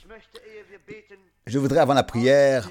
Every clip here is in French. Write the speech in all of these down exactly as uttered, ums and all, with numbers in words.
Je voudrais, avant la prière,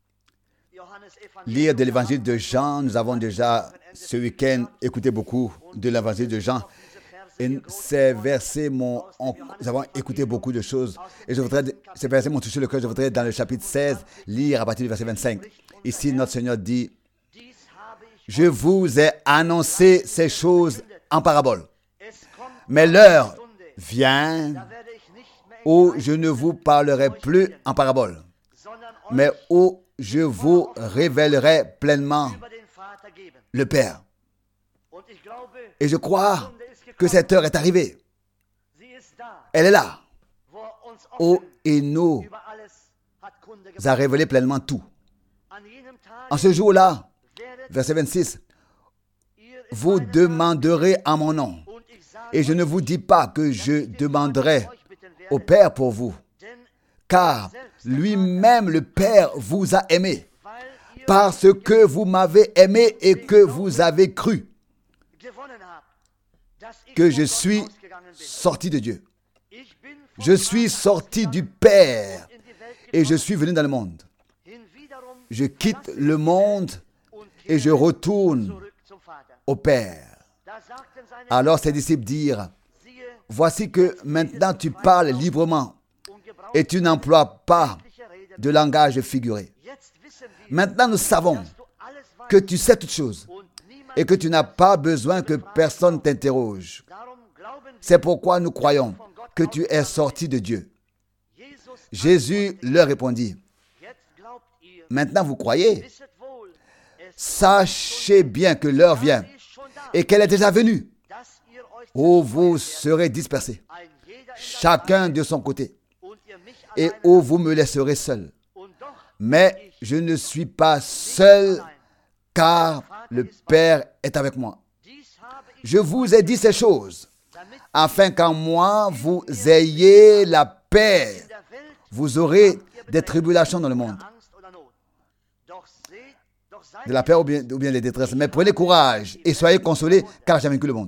lire de l'évangile de Jean. Nous avons déjà, ce week-end, écouté beaucoup de l'évangile de Jean. Et ces versets m'ont... on- nous avons écouté beaucoup de choses. Et je voudrais... Ces versets m'ont touché le cœur. Je voudrais, dans le chapitre seize, lire à partir du verset vingt-cinq. Ici, notre Seigneur dit, « Je vous ai annoncé ces choses en parabole. Mais l'heure vient où je ne vous parlerai plus en parabole, mais où je vous révélerai pleinement le Père. » Et je crois que cette heure est arrivée. Elle est là, où il nous a révélé pleinement tout. En ce jour-là, verset vingt-six, « Vous demanderez en mon nom, et je ne vous dis pas que je demanderai au Père pour vous, car lui-même le Père vous a aimé, parce que vous m'avez aimé et que vous avez cru que je suis sorti de Dieu. Je suis sorti du Père et je suis venu dans le monde. Je quitte le monde et je retourne au Père. » Alors ses disciples dirent, « Voici que maintenant tu parles librement et tu n'emploies pas de langage figuré. Maintenant nous savons que tu sais toutes choses et que tu n'as pas besoin que personne t'interroge. C'est pourquoi nous croyons que tu es sorti de Dieu. » Jésus leur répondit, « Maintenant vous croyez? Sachez bien que l'heure vient et qu'elle est déjà venue, où vous serez dispersés, chacun de son côté, et où vous me laisserez seul. Mais je ne suis pas seul, car le Père est avec moi. Je vous ai dit ces choses, afin qu'en moi vous ayez la paix. Vous aurez des tribulations dans le monde, de la paix ou bien, ou bien des détresses. Mais prenez courage et soyez consolés, car j'ai vaincu le monde. »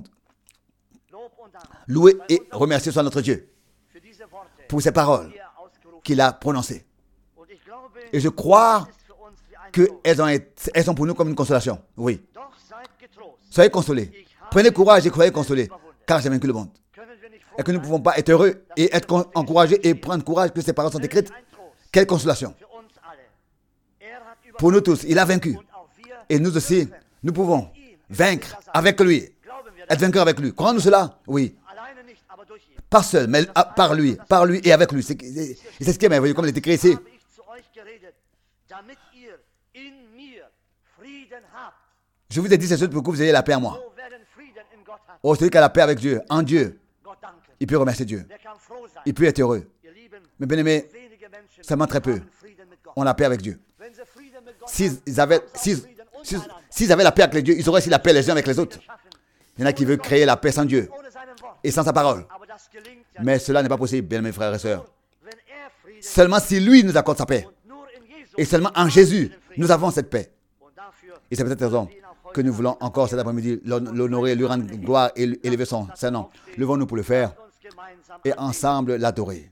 Loué et remercié soit notre Dieu pour ces paroles qu'il a prononcées. Et je crois qu'elles ont été, elles sont pour nous comme une consolation. Oui. Soyez consolés. Prenez courage et soyez consolés, car j'ai vaincu le monde. Et que nous ne pouvons pas être heureux et être encouragés et prendre courage que ces paroles sont écrites. Quelle consolation. Pour nous tous, il a vaincu. Et nous aussi, nous pouvons vaincre avec lui. Être vainqueur avec lui. Croyons-nous cela? Oui. Pas seul, mais par lui. Par lui et avec lui. C'est, c'est, c'est ce qui est merveilleux, comme il est écrit ici. Je vous ai dit ces choses pour que vous ayez la paix en moi. Oh, celui qui a la paix avec Dieu, en Dieu, il peut remercier Dieu. Il peut être heureux. Mais bien aimé, seulement très peu ont la paix avec Dieu. S'ils avaient, s'ils, s'ils, s'ils avaient la paix avec Dieu, ils auraient aussi la paix les uns avec les autres. Il y en a qui veulent créer la paix sans Dieu et sans sa parole. Mais cela n'est pas possible, bien mes frères et sœurs. Seulement si lui nous accorde sa paix. Et seulement en Jésus, nous avons cette paix. Et c'est peut-être raison que nous voulons encore cet après-midi l'honorer, lui rendre gloire et élever son saint nom. Levons-nous pour le faire et ensemble l'adorer.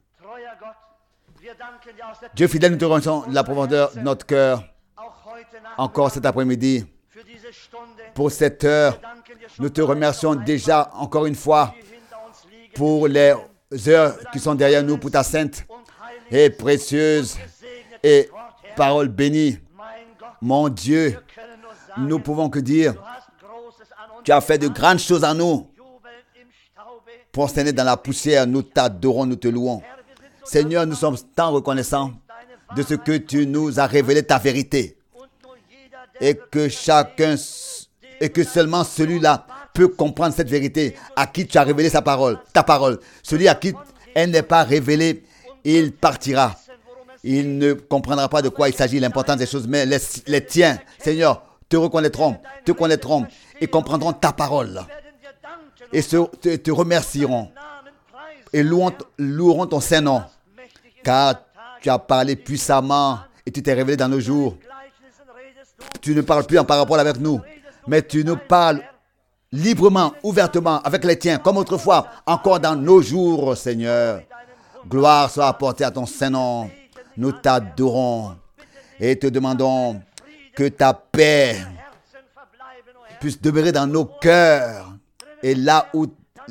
Dieu fidèle, nous te remercions de la profondeur de notre cœur encore cet après-midi pour cette heure. Nous te remercions déjà encore une fois pour les heures qui sont derrière nous, pour ta sainte et précieuse et parole bénie. Mon Dieu, nous pouvons que dire, tu as fait de grandes choses en nous. Prosternés dans la poussière, nous t'adorons, nous te louons. Seigneur, nous sommes tant reconnaissants de ce que tu nous as révélé ta vérité. Et que chacun, et que seulement celui-là peut comprendre cette vérité, à qui tu as révélé sa parole, ta parole. Celui à qui elle n'est pas révélée, il partira. Il ne comprendra pas de quoi il s'agit, l'importance des choses, mais les, les tiens, Seigneur, te reconnaîtront, te connaîtront et comprendront ta parole. Et se, te, te remercieront et loueront, loueront ton saint nom, car tu as parlé puissamment et tu t'es révélé dans nos jours. Tu ne parles plus en parabole avec nous, mais tu nous parles librement, ouvertement, avec les tiens, comme autrefois, encore dans nos jours, Seigneur. Gloire soit apportée à ton Saint-Nom. Nous t'adorons et te demandons que ta paix puisse demeurer dans nos cœurs. Et là où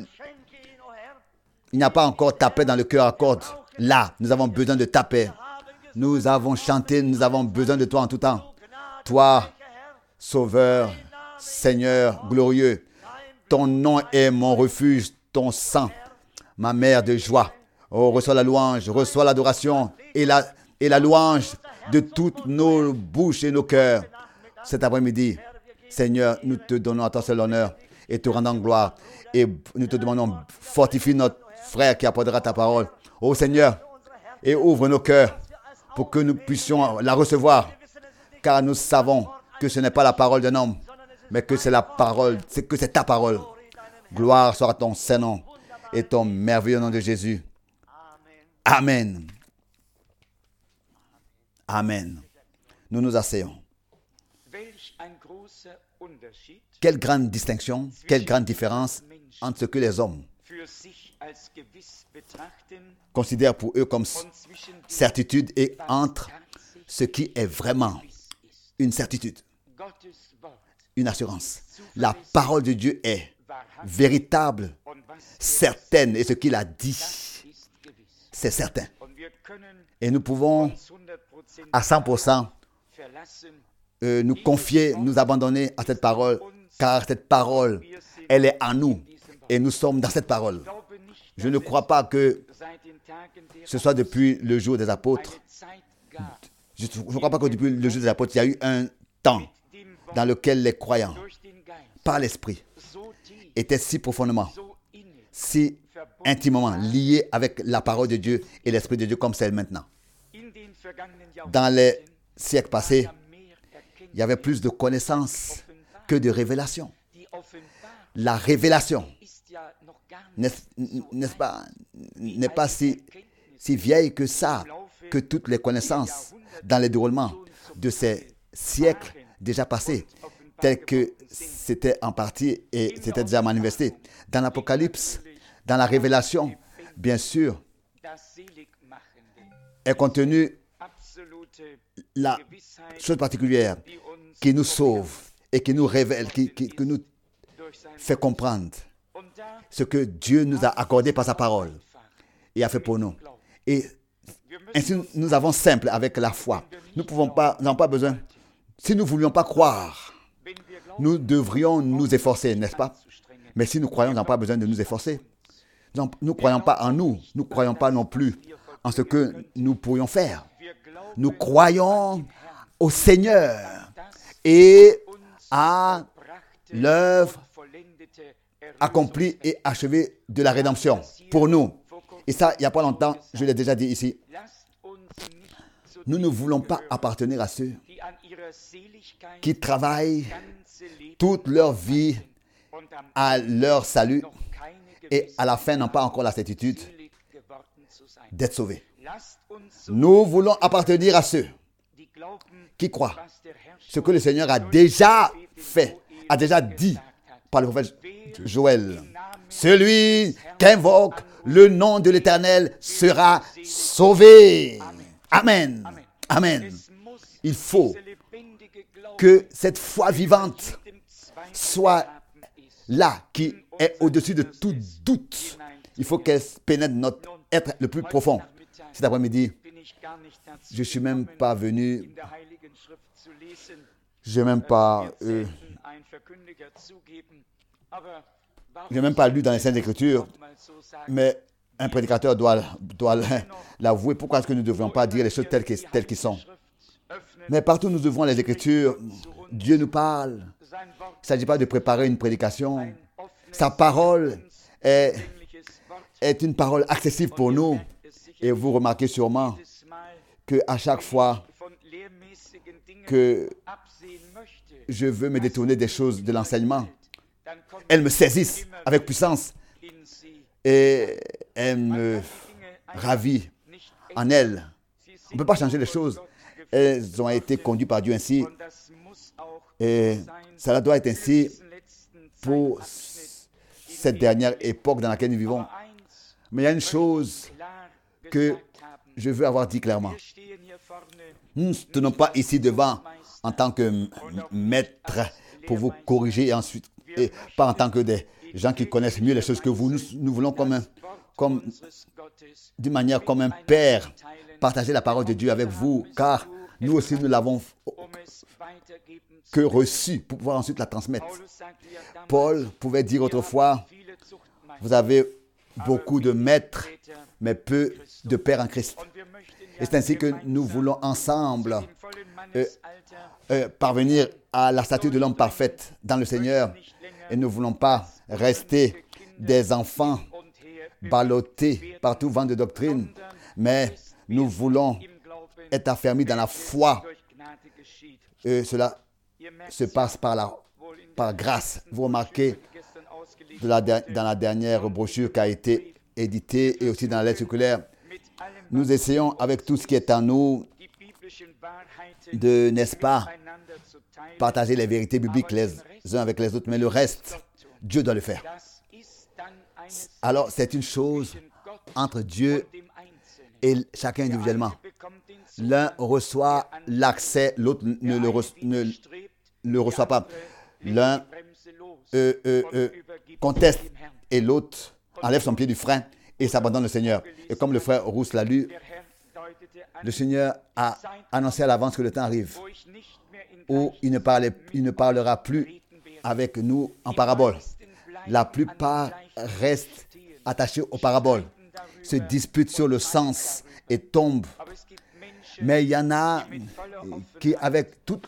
il n'y a pas encore ta paix dans le cœur, accorde. Là, nous avons besoin de ta paix. Nous avons chanté, nous avons besoin de toi en tout temps. Toi, Sauveur, Seigneur, glorieux, ton nom est mon refuge, ton sang, ma mère de joie. Oh, reçois la louange, reçois l'adoration et la, et la louange de toutes nos bouches et nos cœurs. Cet après-midi, Seigneur, nous te donnons à toi seul l'honneur et te rendons gloire. Et nous te demandons, fortifie notre frère qui apportera ta parole. Oh Seigneur, et ouvre nos cœurs pour que nous puissions la recevoir. Car nous savons que ce n'est pas la parole d'un homme, mais que c'est la parole, c'est que c'est ta parole. Gloire soit à ton Saint-Nom et ton merveilleux nom de Jésus. Amen. Amen. Nous nous asseyons. Quelle grande distinction, quelle grande différence entre ce que les hommes considèrent pour eux comme certitude et entre ce qui est vraiment une certitude, une assurance. La parole de Dieu est véritable, certaine, et ce qu'il a dit, c'est certain. Et nous pouvons à cent pour cent euh, nous confier, nous abandonner à cette parole, car cette parole, elle est en nous et nous sommes dans cette parole. Je ne crois pas que ce soit depuis le jour des apôtres. Je ne crois pas que depuis le jour des apôtres, il y a eu un temps dans lequel les croyants, par l'Esprit, étaient si profondément, si intimement liés avec la parole de Dieu et l'Esprit de Dieu comme c'est maintenant. Dans les siècles passés, il y avait plus de connaissances que de révélations. La révélation, n'est-ce, n'est-ce pas, n'est pas si, si vieille que ça, que toutes les connaissances dans les déroulements de ces siècles déjà passés, tels que c'était en partie et c'était déjà manifesté. Dans l'Apocalypse, dans la révélation, bien sûr, est contenue la chose particulière qui nous sauve et qui nous révèle, qui, qui, qui nous fait comprendre ce que Dieu nous a accordé par sa parole et a fait pour nous. Et ainsi, nous avons simple avec la foi. Nous pouvons pas, nous n'avons pas besoin. Si nous ne voulions pas croire, nous devrions nous efforcer, n'est-ce pas? Mais si nous croyons, nous n'avons pas besoin de nous efforcer. Nous ne croyons pas en nous. Nous ne croyons pas non plus en ce que nous pourrions faire. Nous croyons au Seigneur et à l'œuvre accomplie et achevée de la rédemption pour nous. Et ça, il n'y a pas longtemps, je l'ai déjà dit ici. Nous ne voulons pas appartenir à ceux qui travaillent toute leur vie à leur salut et à la fin n'ont pas encore la certitude d'être sauvés. Nous voulons appartenir à ceux qui croient ce que le Seigneur a déjà fait, a déjà dit par le prophète Joël. Celui qui invoque le nom de l'Éternel sera sauvé. Amen. Amen. Il faut que cette foi vivante soit là, qui est au-dessus de tout doute. Il faut qu'elle pénètre notre être le plus profond. Cet après-midi, je ne suis même pas venu, je n'ai même pas, euh, je n'ai même pas lu dans les Saintes Écritures, mais un prédicateur doit, doit l'avouer. Pourquoi est-ce que nous ne devrions pas dire les choses telles qu'elles, telles qu'elles sont? Mais partout où nous ouvrons les Écritures, Dieu nous parle. Il ne s'agit pas de préparer une prédication. Sa parole est, est une parole accessible pour nous. Et vous remarquez sûrement qu'à chaque fois que je veux me détourner des choses de l'enseignement, elles me saisissent avec puissance et elles me ravivent en elles. On ne peut pas changer les choses. Elles ont été conduites par Dieu ainsi. Et cela doit être ainsi pour cette dernière époque dans laquelle nous vivons. Mais il y a une chose que je veux avoir dit clairement. Nous ne tenons pas ici devant en tant que maître pour vous corriger et ensuite, et pas en tant que des gens qui connaissent mieux les choses que vous. Nous, nous voulons comme, un, comme d'une manière comme un père partager la parole de Dieu avec vous, car nous aussi nous l'avons que reçue pour pouvoir ensuite la transmettre. Paul pouvait dire autrefois, vous avez beaucoup de maîtres, mais peu de pères en Christ. Et c'est ainsi que nous voulons ensemble euh, euh, parvenir à la statue de l'homme parfaite dans le Seigneur. Et nous ne voulons pas rester des enfants ballottés par tout vent de doctrine, mais nous voulons être affermis dans la foi. Et cela se passe par, la, par grâce. Vous remarquez de la, dans la dernière brochure qui a été éditée et aussi dans la lettre circulaire, nous essayons avec tout ce qui est en nous de, n'est-ce pas, partager les vérités bibliques les uns avec les autres, mais le reste, Dieu doit le faire. Alors, c'est une chose entre Dieu et chacun individuellement. L'un reçoit l'accès, l'autre ne le, re, ne le reçoit pas. L'un euh, euh, euh, conteste et l'autre enlève son pied du frein et s'abandonne au Seigneur. Et comme le frère Rousse l'a lu, le Seigneur a annoncé à l'avance que le temps arrive où il ne, parlait, il ne parlera plus avec nous en parabole. La plupart restent attachés aux paraboles, se disputent sur le sens et tombent. Mais il y en a qui, avec tout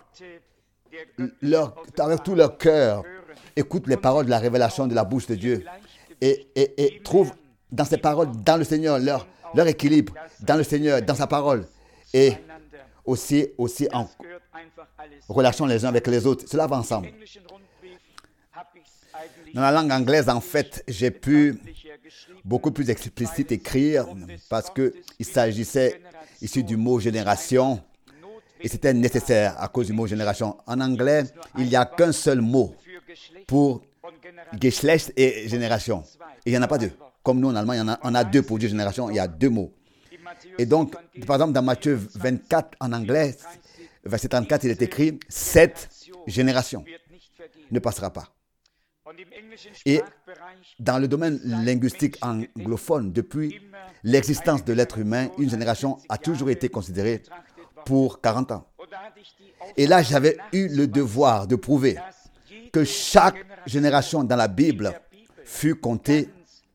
leur, avec tout leur cœur, écoutent les paroles de la révélation de la bouche de Dieu et, et, et trouvent dans ces paroles, dans le Seigneur, leur, leur équilibre, dans le Seigneur, dans sa parole, et aussi, aussi en relation les uns avec les autres. Cela va ensemble. Dans la langue anglaise, en fait, j'ai pu beaucoup plus explicite écrire parce qu'il s'agissait ici du mot génération et c'était nécessaire à cause du mot génération. En anglais, il n'y a qu'un seul mot pour Geschlecht et génération. Et il n'y en a pas deux. Comme nous en allemand, il y en a, on a deux pour dire génération, il y a deux mots. Et donc, par exemple, dans Matthieu vingt-quatre en anglais, verset trente-quatre, il est écrit « Cette génération ne passera pas ». Et dans le domaine linguistique anglophone, depuis l'existence de l'être humain, une génération a toujours été considérée pour quarante ans. Et là, j'avais eu le devoir de prouver que chaque génération dans la Bible fut comptée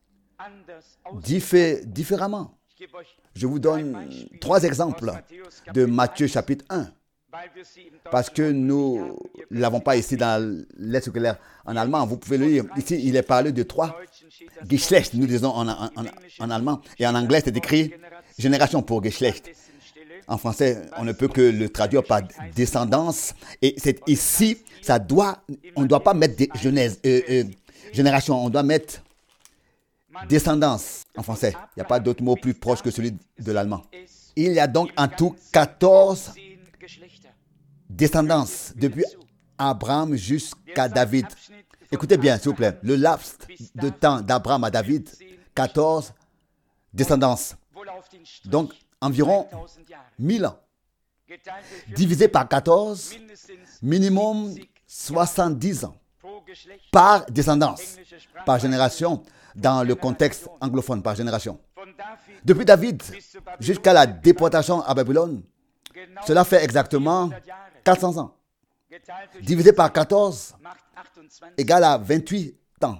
diffé- différemment. Je vous donne trois exemples de Matthieu chapitre un. Parce que nous ne l'avons pas ici dans la lettre circulaire en allemand. Vous pouvez le lire. Ici, il est parlé de trois Geschlecht, nous disons en, en, en, en allemand. Et en anglais, c'est écrit génération pour Geschlecht. En français, on ne peut que le traduire par descendance. Et c'est ici, ça doit, on ne doit pas mettre des genèse, euh, euh, génération, on doit mettre descendance en français. Il n'y a pas d'autre mot plus proche que celui de l'allemand. Il y a donc en tout quatorze descendance depuis Abraham jusqu'à David. Écoutez bien, s'il vous plaît. Le laps de temps d'Abraham à David, quatorze descendances. Donc, environ mille ans. Divisé par quatorze, minimum soixante-dix ans. Par descendance, par génération, dans le contexte anglophone, par génération. Depuis David jusqu'à la déportation à Babylone, cela fait exactement quatre cents ans. Divisé par quatorze égale à vingt-huit ans.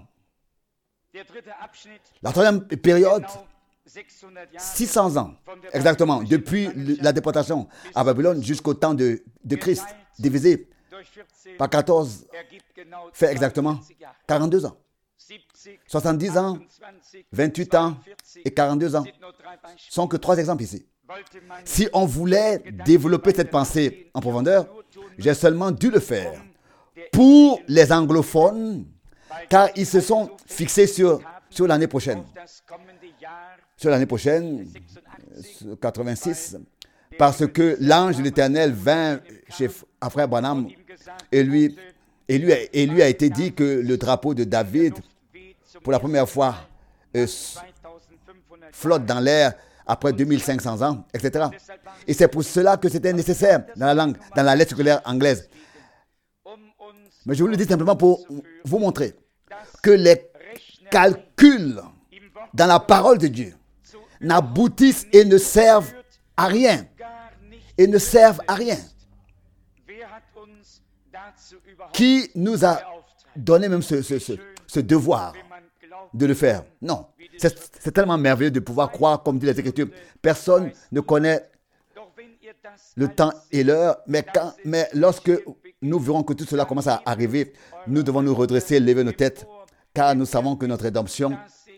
La troisième période, six cents ans, exactement, depuis la déportation à Babylone jusqu'au temps de, de Christ, divisé par quatorze, fait exactement quarante-deux ans. soixante-dix ans, vingt-huit ans et quarante-deux ans. Ce sont que trois exemples ici. Si on voulait développer cette pensée en profondeur, j'ai seulement dû le faire pour les anglophones, car ils se sont fixés sur, sur l'année prochaine. Sur l'année prochaine, quatre-vingt-six, parce que l'ange de l'Éternel vint chez frère Branham et lui, et, lui, et lui a été dit que le drapeau de David, pour la première fois, euh, flotte dans l'air après deux mille cinq cents ans, et cetera. Et c'est pour cela que c'était nécessaire dans la langue, dans la lettre circulaire anglaise. Mais je vous le dis simplement pour vous montrer que les calculs dans la parole de Dieu n'aboutissent et ne servent à rien. Et ne servent à rien. Qui nous a donné même ce, ce, ce, ce devoir de le faire? Non. C'est, c'est tellement merveilleux de pouvoir croire, comme dit les Écritures. Personne ne connaît le temps et l'heure, mais, quand, mais lorsque nous verrons que tout cela commence à arriver, nous devons nous redresser, lever nos têtes, car nous savons que notre rédemption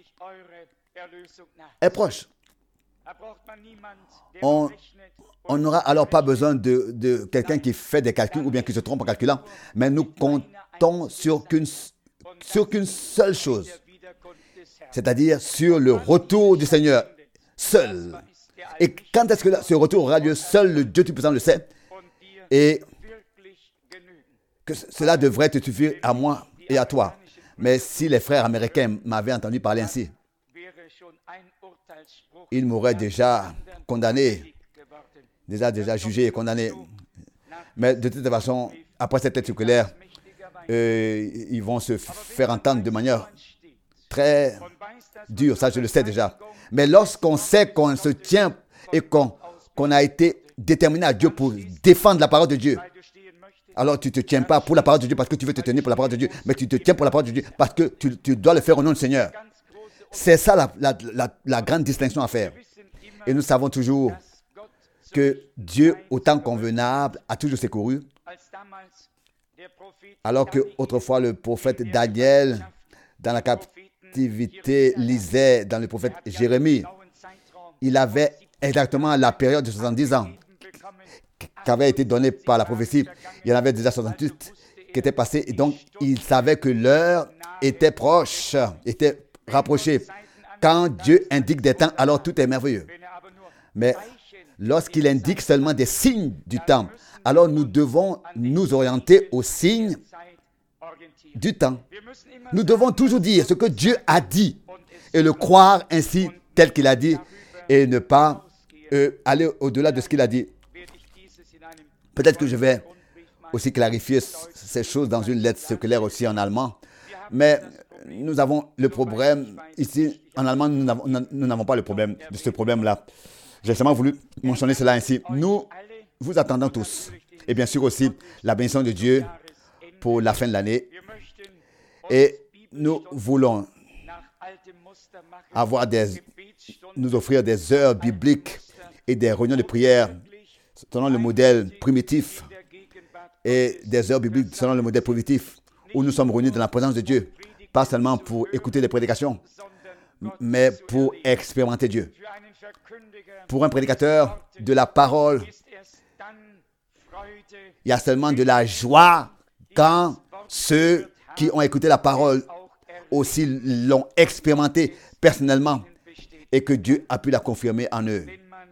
est proche. On on n'aura alors pas besoin de, de quelqu'un qui fait des calculs ou bien qui se trompe en calculant, mais nous comptons sur qu'une, sur qu'une seule chose, c'est-à-dire sur le retour du Seigneur seul. Et quand est-ce que ce retour aura lieu? Seul le Dieu Tout-Puissant le sait. Et que cela devrait te suffire à moi et à toi. Mais si les frères américains m'avaient entendu parler ainsi, ils m'auraient déjà condamné, déjà, déjà jugé et condamné. Mais de toute façon, après cette lettre circulaire, euh, ils vont se faire entendre de manière très dure, ça je le sais déjà. Mais lorsqu'on sait qu'on se tient et qu'on, qu'on a été déterminé à Dieu pour défendre la parole de Dieu, alors tu ne te tiens pas pour la parole de Dieu parce que tu veux te tenir pour la parole de Dieu, mais tu te tiens pour la parole de Dieu parce que tu, tu dois le faire au nom du Seigneur. C'est ça la, la, la, la grande distinction à faire. Et nous savons toujours que Dieu, au temps convenable, a toujours secouru. Alors qu'autrefois, le prophète Daniel, dans la captivité, lisait dans le prophète Jérémie, il avait exactement la période de soixante-dix ans qui avait été donnée par la prophétie. Il y en avait déjà soixante-huit qui étaient passés. Et donc, il savait que l'heure était proche, était rapprochée. Quand Dieu indique des temps, alors tout est merveilleux. Mais lorsqu'il indique seulement des signes du temps, alors nous devons nous orienter aux signes du temps. Nous devons toujours dire ce que Dieu a dit et le croire ainsi tel qu'il a dit et ne pas euh, aller au-delà de ce qu'il a dit. Peut-être que je vais aussi clarifier ces choses dans une lettre circulaire aussi en allemand, mais nous avons le problème ici, en allemand, nous n'avons, nous n'avons pas le problème de ce problème-là. J'ai seulement voulu mentionner cela ainsi. Nous vous attendons tous. Et bien sûr aussi la bénédiction de Dieu pour la fin de l'année. Et nous voulons avoir des, nous offrir des heures bibliques et des réunions de prière selon le modèle primitif et des heures bibliques selon le modèle primitif où nous sommes réunis dans la présence de Dieu. Pas seulement pour écouter des prédications, mais pour expérimenter Dieu. Pour un prédicateur de la parole, il y a seulement de la joie quand ceux qui ont écouté la parole aussi l'ont expérimenté personnellement et que Dieu a pu la confirmer en eux.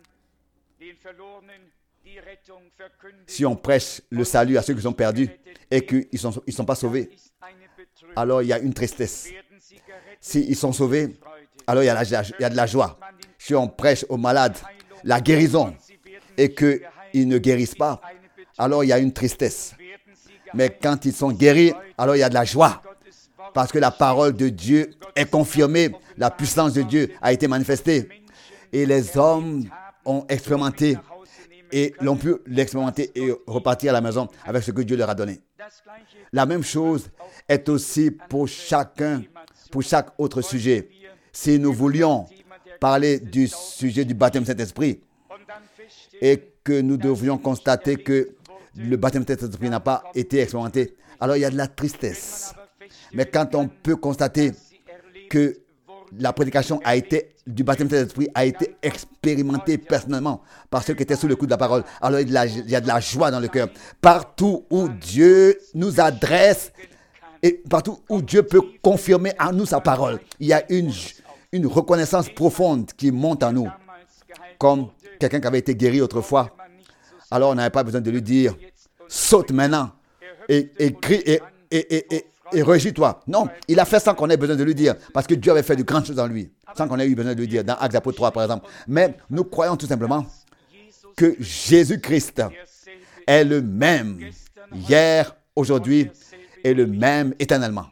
Si on prêche le salut à ceux qui sont perdus et qu'ils ne sont, ils sont pas sauvés, alors il y a une tristesse. S'ils sont sauvés, alors il y a, la, il y a de la joie. Si on prêche aux malades la guérison et qu'ils ne guérissent pas, alors il y a une tristesse. Mais quand ils sont guéris, alors il y a de la joie. Parce que la parole de Dieu est confirmée, la puissance de Dieu a été manifestée. Et les hommes ont expérimenté et l'ont pu l'expérimenter et repartir à la maison avec ce que Dieu leur a donné. La même chose est aussi pour chacun, pour chaque autre sujet. Si nous voulions parler du sujet du baptême Saint-Esprit et que nous devrions constater que le baptême Saint-Esprit n'a pas été expérimenté, alors il y a de la tristesse. Mais quand on peut constater que la prédication a été, du baptême Saint-Esprit a été expérimentée personnellement par ceux qui étaient sous le coup de la parole, alors il y a de la, il y a de la joie dans le cœur. Partout où Dieu nous adresse et partout où Dieu peut confirmer en nous sa parole, il y a une, une reconnaissance profonde qui monte en nous. Comme quelqu'un qui avait été guéri autrefois, alors on n'avait pas besoin de lui dire « saute maintenant » et, et crie et, et, et, et, et réjouis-toi. Non, il a fait sans qu'on ait besoin de lui dire, parce que Dieu avait fait de grandes choses en lui, sans qu'on ait eu besoin de lui dire, dans Actes apôtres trois par exemple. Mais nous croyons tout simplement que Jésus-Christ est le même hier, aujourd'hui et le même éternellement.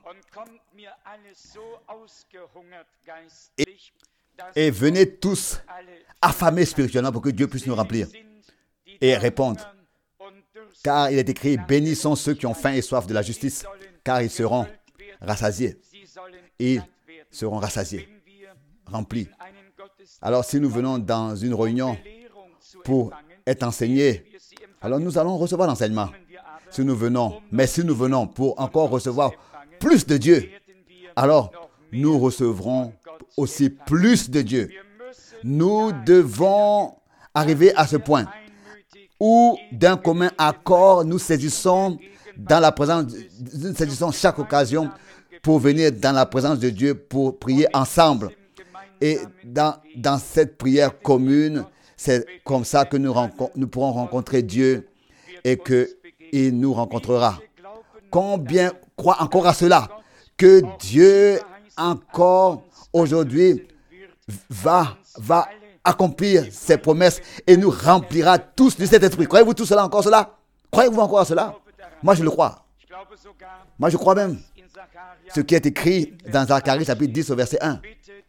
Et, et venez tous affamés spirituellement pour que Dieu puisse nous remplir et répondre. Car il est écrit, bénis sont ceux qui ont faim et soif de la justice, car ils seront rassasiés. Ils seront rassasiés, remplis. Alors si nous venons dans une réunion pour être enseignés, alors nous allons recevoir l'enseignement. Si nous venons, mais si nous venons pour encore recevoir plus de Dieu, alors nous recevrons aussi plus de Dieu. Nous devons arriver à ce point où d'un commun accord, nous saisissons dans la présence, nous saisissons chaque occasion pour venir dans la présence de Dieu, pour prier ensemble. Et dans, dans cette prière commune, c'est comme ça que nous, nous pourrons rencontrer Dieu et qu'il nous rencontrera. Combien croient encore à cela? Que Dieu encore aujourd'hui va, va accomplir ses promesses et nous remplira tous du Saint-Esprit. Croyez-vous tout cela, encore cela? Croyez-vous encore à cela? Moi, je le crois. Moi, je crois même ce qui est écrit dans Zacharie, chapitre dix, au verset un.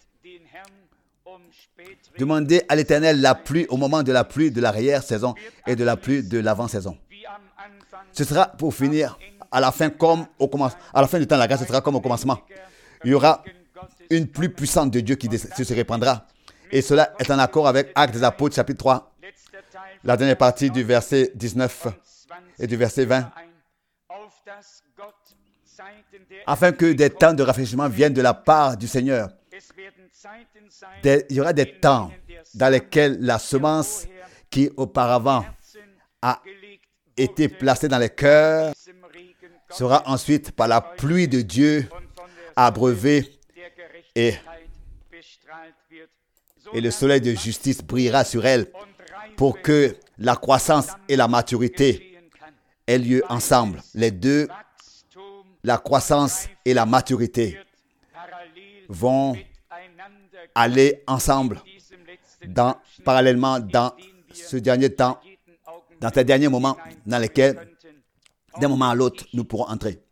Demandez à l'Éternel la pluie au moment de la pluie de l'arrière-saison et de la pluie de l'avant-saison. Ce sera pour finir à la fin comme au commencement. À la fin du temps de la grâce, ce sera comme au commencement. Il y aura une pluie puissante de Dieu qui se répandra. Et cela est en accord avec Actes des Apôtres, chapitre trois, la dernière partie du verset dix-neuf et du verset vingt. Afin que des temps de rafraîchissement viennent de la part du Seigneur. Des, il y aura des temps dans lesquels la semence qui auparavant a été placée dans les cœurs sera ensuite par la pluie de Dieu abreuvée et, et le soleil de justice brillera sur elle pour que la croissance et la maturité aient lieu ensemble. Les deux, la croissance et la maturité, vont aller ensemble dans, parallèlement dans ce dernier temps, dans ces derniers moments dans lesquels, d'un moment à l'autre, nous pourrons entrer.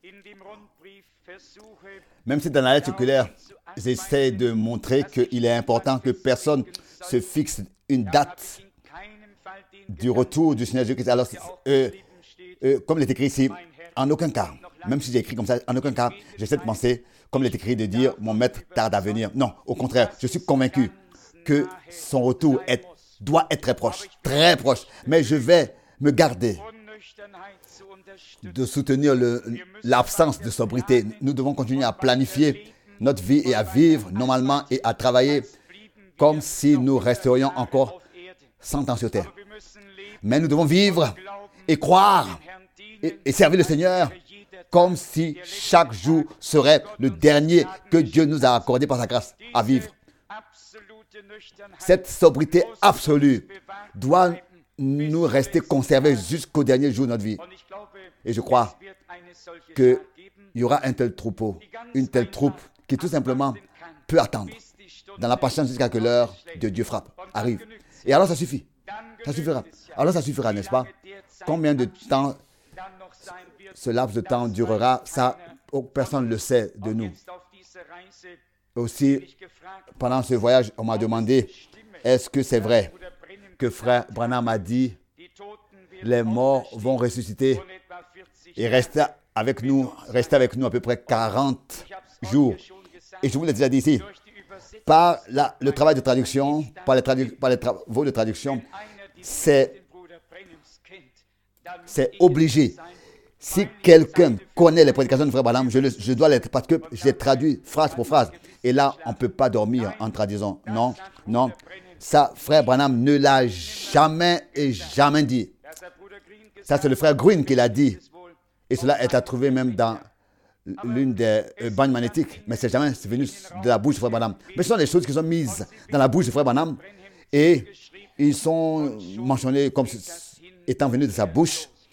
Même si dans la lettre circulaire, j'essaie de montrer qu'il est important que personne se fixe une date du retour du Seigneur Jésus-Christ. Alors, euh, euh, comme il est écrit ici, en aucun cas, même si j'ai écrit comme ça, en aucun cas, j'essaie de penser, comme il est écrit, de dire « mon maître tarde à venir ». Non, au contraire, je suis convaincu que son retour est, doit être très proche, très proche. Mais je vais me garder de soutenir le, l'absence de sobriété. Nous devons continuer à planifier notre vie et à vivre normalement et à travailler comme si nous resterions encore cent ans sur terre. Mais nous devons vivre et croire et, et servir le Seigneur comme si chaque jour serait le dernier que Dieu nous a accordé par sa grâce à vivre. Cette sobriété absolue doit nous rester conservée jusqu'au dernier jour de notre vie. Et je crois qu'il y aura un tel troupeau, une telle troupe qui tout simplement peut attendre dans la patience jusqu'à que l'heure de Dieu frappe, arrive. Et alors ça suffit. Ça suffira. Alors ça suffira, n'est-ce pas? Combien de temps ce laps de temps durera, ça, personne ne le sait de nous. Aussi, pendant ce voyage, on m'a demandé, est-ce que c'est vrai que frère Branham a dit, les morts vont ressusciter et rester avec nous, rester avec nous à peu près quarante jours. Et je vous l'ai déjà dit ici, par la, le travail de traduction, par les, tradu, par les travaux de traduction, c'est, c'est obligé. Si quelqu'un connaît les prédications de frère Branham, je, le, je dois l'être parce que j'ai traduit phrase pour phrase. Et là, on ne peut pas dormir en traduisant. Non, non. Ça, frère Branham ne l'a jamais et jamais dit. Ça, c'est le frère Green qui l'a dit. Et cela est à trouver même dans l'une des euh, bandes magnétiques. Mais c'est jamais c'est venu de la bouche de frère Branham. Mais ce sont des choses qui sont mises dans la bouche de frère Branham. Et ils sont mentionnés comme étant venus de sa bouche.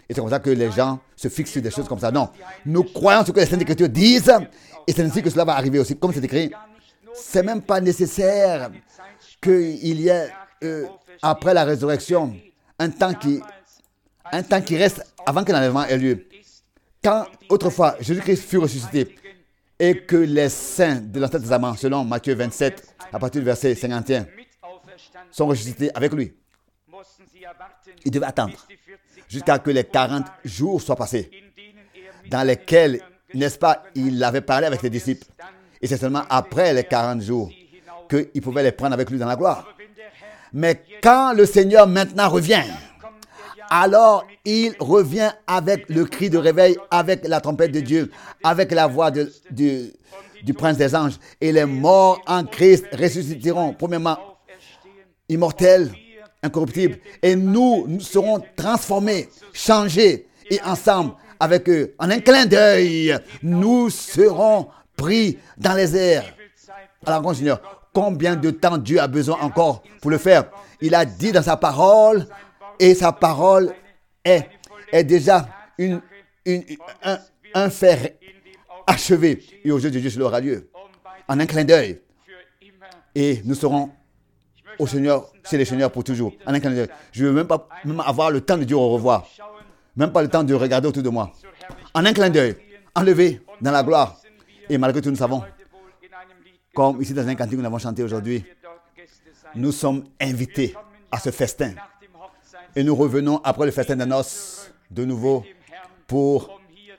Et c'est comme ça que les gens se fixent sur des choses comme ça. Non, nous croyons ce que les Saintes Écritures disent et c'est ainsi que cela va arriver aussi. Comme c'est écrit, c'est même pas nécessaire qu'il y ait, euh, après la résurrection, un temps qui, un temps qui reste avant que l'enlèvement ait lieu. Quand autrefois Jésus-Christ fut ressuscité et que les saints de l'Ancien Testament, selon Matthieu vingt-sept, à partir du verset cinquante et un, sont ressuscités avec lui, ils devaient attendre jusqu'à ce que les quarante jours soient passés, dans lesquels, n'est-ce pas, il avait parlé avec ses disciples. Et c'est seulement après les quarante jours qu'il pouvait les prendre avec lui dans la gloire. Mais quand le Seigneur maintenant revient, alors il revient avec le cri de réveil, avec la trompette de Dieu, avec la voix de, de, du prince des anges. Et les morts en Christ ressusciteront, premièrement, immortels, incorruptibles. Et nous, nous serons transformés, changés, et ensemble avec eux, en un clin d'œil, nous serons pris dans les airs. Alors, mon Seigneur, combien de temps Dieu a besoin encore pour le faire? Il a dit dans sa parole, et sa parole est, est déjà une, une, un, un fait achevé. Et au jeu de Dieu, cela aura lieu. En un clin d'œil. Et nous serons au Seigneur, chez le Seigneur pour toujours. En un clin d'œil. Je ne veux même pas même avoir le temps de dire au revoir. Même pas le temps de regarder autour de moi. En un clin d'œil. Enlevé dans la gloire. Et malgré tout, nous savons, comme ici dans un cantique que nous avons chanté aujourd'hui, nous sommes invités à ce festin. Et nous revenons après le festin des noces de nouveau pour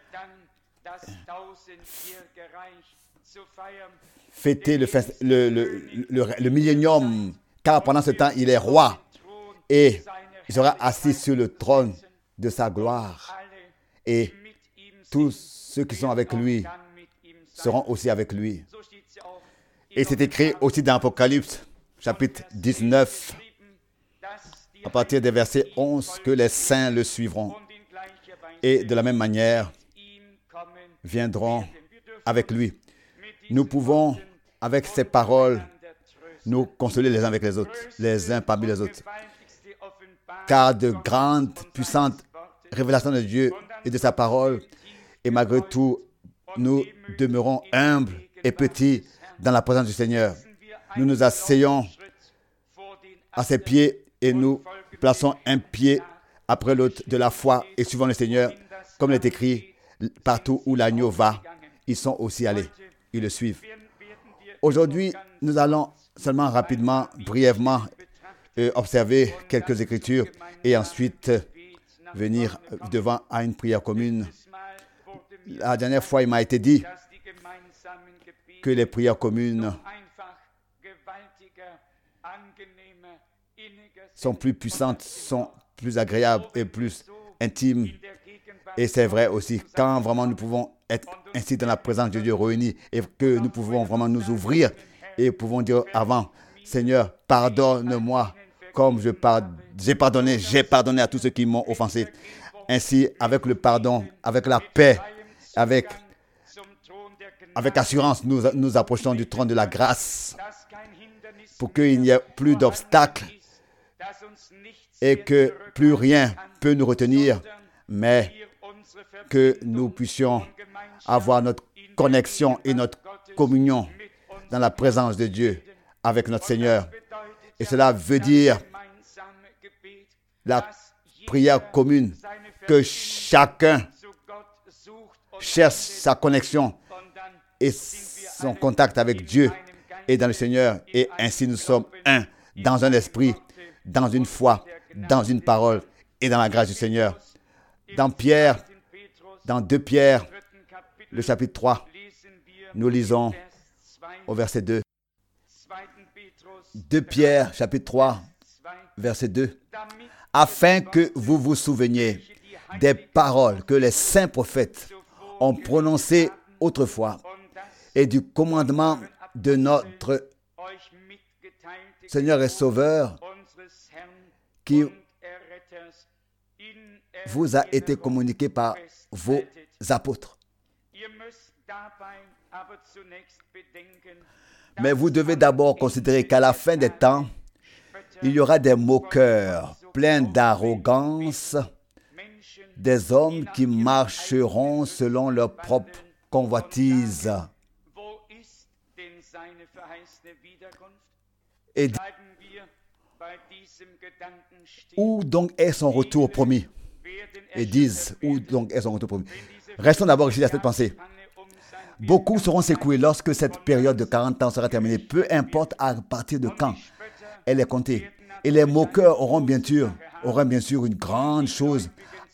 fêter le, fest, le, le, le, le millénium, car pendant ce temps, il est roi et il sera assis sur le trône de sa gloire. Et tous ceux qui sont avec lui seront aussi avec lui. Et c'est écrit aussi dans Apocalypse, chapitre dix-neuf, à partir des versets onze, que les saints le suivront. Et de la même manière, viendront avec lui. Nous pouvons, avec ces paroles, nous consoler les uns avec les autres, les uns parmi les autres. Car de grandes, puissantes révélations de Dieu et de sa parole, et malgré tout, nous demeurons humbles et petits dans la présence du Seigneur. Nous nous asseyons à ses pieds et nous plaçons un pied après l'autre de la foi et suivons le Seigneur. Comme il est écrit, partout où l'agneau va, ils sont aussi allés. Ils le suivent. Aujourd'hui, nous allons seulement rapidement, brièvement, euh, observer quelques écritures et ensuite euh, venir devant à une prière commune. La dernière fois, il m'a été dit que les prières communes sont plus puissantes, sont plus agréables et plus intimes. Et c'est vrai aussi, quand vraiment nous pouvons être ainsi dans la présence de Dieu réunis et que nous pouvons vraiment nous ouvrir et pouvons dire avant, Seigneur, pardonne-moi comme je pard- j'ai pardonné, j'ai pardonné à tous ceux qui m'ont offensé. Ainsi, avec le pardon, avec la paix, avec, avec assurance, nous nous approchons du trône de la grâce pour qu'il n'y ait plus d'obstacles et que plus rien peut nous retenir, mais que nous puissions avoir notre connexion et notre communion dans la présence de Dieu avec notre Seigneur. Et cela veut dire la prière commune, que chacun cherche sa connexion et son contact avec Dieu et dans le Seigneur. Et ainsi nous sommes un dans un esprit, dans une foi, dans une parole et dans la grâce du Seigneur. Dans Pierre, dans deux Pierre, le chapitre trois, nous lisons au verset deux. deux Pierre, chapitre trois, verset deux. Afin que vous vous souveniez des paroles que les saints prophètes ont prononcées autrefois et du commandement de notre Seigneur et Sauveur qui vous a été communiqué par vos apôtres. Mais vous devez d'abord considérer qu'à la fin des temps, il y aura des moqueurs pleins d'arrogance des hommes qui marcheront selon leur propre convoitise. Et où donc est son retour promis? Et disent, où donc est son retour promis? Restons d'abord ici à cette pensée. Beaucoup seront secoués lorsque cette période de quarante ans sera terminée, peu importe à partir de quand elle est comptée. Et les moqueurs auront bien sûr, auront bien sûr une grande chose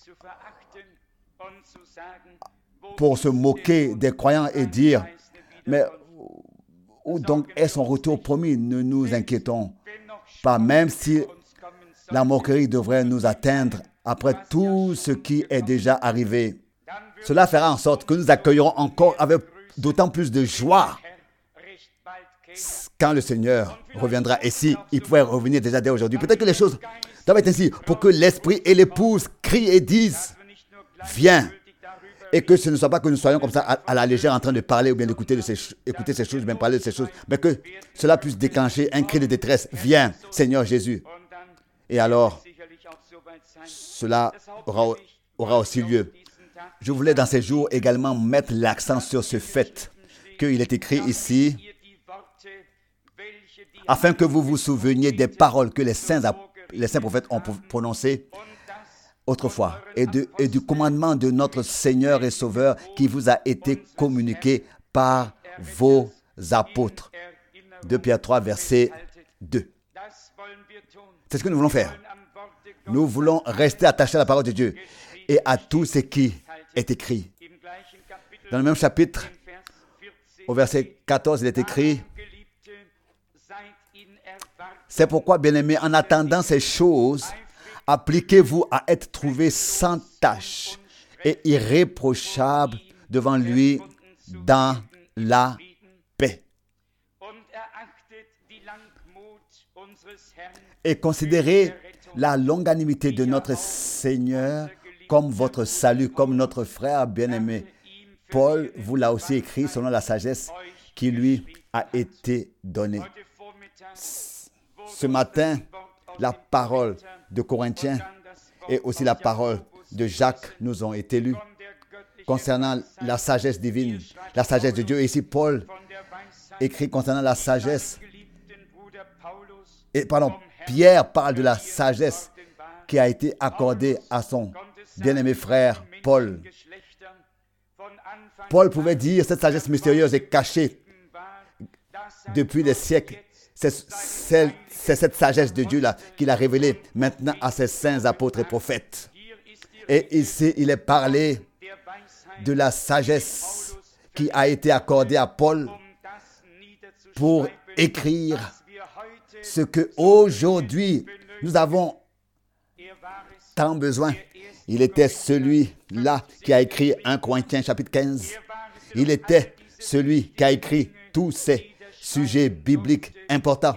pour se moquer des croyants et dire, mais où donc est son retour promis? Ne nous inquiétons pas, même si la moquerie devrait nous atteindre après tout ce qui est déjà arrivé. Cela fera en sorte que nous accueillerons encore avec d'autant plus de joie quand le Seigneur reviendra. Et si il pouvait revenir déjà dès aujourd'hui, peut-être que les choses doivent être ainsi pour que l'esprit et l'épouse crient et disent « Viens !» Et que ce ne soit pas que nous soyons comme ça à, à la légère en train de parler ou bien d'écouter de ces, écouter ces choses, bien parler de ces choses, mais que cela puisse déclencher un cri de détresse. « Viens, Seigneur Jésus !» Et alors, cela aura, aura aussi lieu. Je voulais dans ces jours également mettre l'accent sur ce fait qu'il est écrit ici, afin que vous vous souveniez des paroles que les saints, les saints prophètes ont prononcées autrefois et, de, et du commandement de notre Seigneur et Sauveur qui vous a été communiqué par vos apôtres. deux Pierre trois, verset deux. C'est ce que nous voulons faire. Nous voulons rester attachés à la parole de Dieu et à tout ce qui est écrit. Dans le même chapitre, au verset quatorze, il est écrit « C'est pourquoi, bien-aimés, en attendant ces choses, appliquez-vous à être trouvés sans tache et irréprochables devant lui dans la paix. Et considérez la longanimité de notre Seigneur comme votre salut, comme notre frère bien-aimé. Paul vous l'a aussi écrit selon la sagesse qui lui a été donnée. Ce matin, la parole de Corinthiens et aussi la parole de Jacques nous ont été lues concernant la sagesse divine, la sagesse de Dieu. Et ici, Paul écrit concernant la sagesse. Et pardon, Pierre parle de la sagesse qui a été accordée à son bien-aimé frère Paul. Paul pouvait dire cette sagesse mystérieuse est cachée depuis des siècles. C'est, c'est, c'est cette sagesse de Dieu-là qu'il a révélée maintenant à ses saints apôtres et prophètes. Et ici, il est parlé de la sagesse qui a été accordée à Paul pour écrire ce que aujourd'hui nous avons tant besoin. Il était celui-là qui a écrit un Corinthiens chapitre quinze. Il était celui qui a écrit tous ces sujets bibliques importants.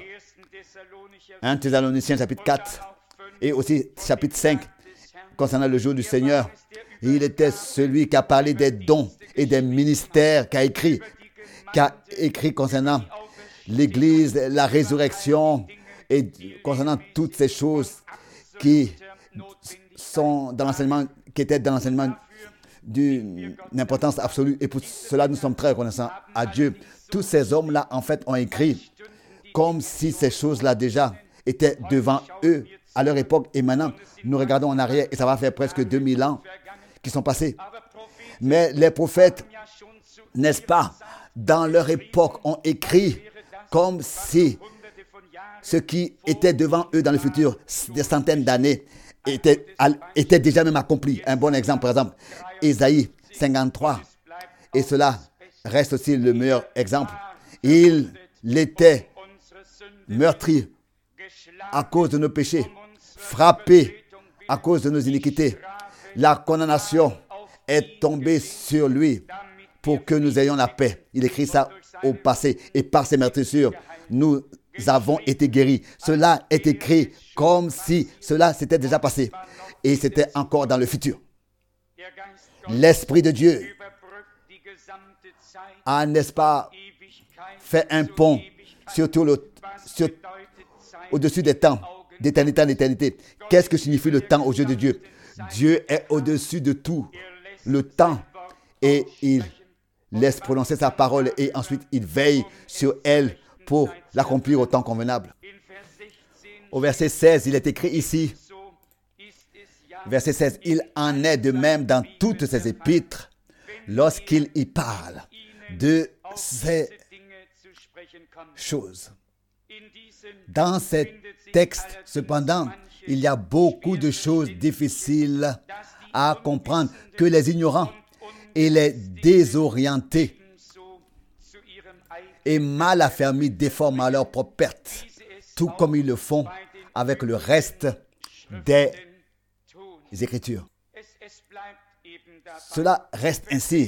un Thessaloniciens chapitre quatre et aussi chapitre cinq concernant le jour du Seigneur. Il était celui qui a parlé des dons et des ministères, qui a écrit, qui a écrit concernant l'Église, la résurrection et concernant toutes ces choses qui sont dans l'enseignement, qui étaient dans l'enseignement d'une importance absolue. Et pour cela, nous sommes très reconnaissants à Dieu. Tous ces hommes-là, en fait, ont écrit comme si ces choses-là déjà étaient devant eux à leur époque. Et maintenant, nous regardons en arrière et ça va faire presque deux mille ans qui sont passés. Mais les prophètes, n'est-ce pas, dans leur époque, ont écrit comme si ce qui était devant eux dans le futur, des centaines d'années, était, était déjà même accompli. Un bon exemple, par exemple, Ésaïe cinquante-trois. Et cela reste aussi le meilleur exemple. Il était meurtri à cause de nos péchés, frappé à cause de nos iniquités. La condamnation est tombée sur lui pour que nous ayons la paix. Il écrit ça au passé. Et par ses meurtrissures, nous avons été guéris. Cela est écrit comme si cela s'était déjà passé. Et c'était encore dans le futur. L'Esprit de Dieu a, n'est-ce pas, fait un pont surtout le, sur, au-dessus des temps, d'éternité en éternité. Qu'est-ce que signifie le temps aux yeux de Dieu? Dieu est au-dessus de tout le temps et il laisse prononcer sa parole et ensuite il veille sur elle pour l'accomplir au temps convenable. Au verset seize, il est écrit ici, verset seize, il en est de même dans toutes ses épîtres lorsqu'il y parle de ces choses. Dans ces textes, cependant, il y a beaucoup de choses difficiles à comprendre que les ignorants et les désorientés et mal affermis déforment à leur propre perte, tout comme ils le font avec le reste des Écritures. Cela reste ainsi.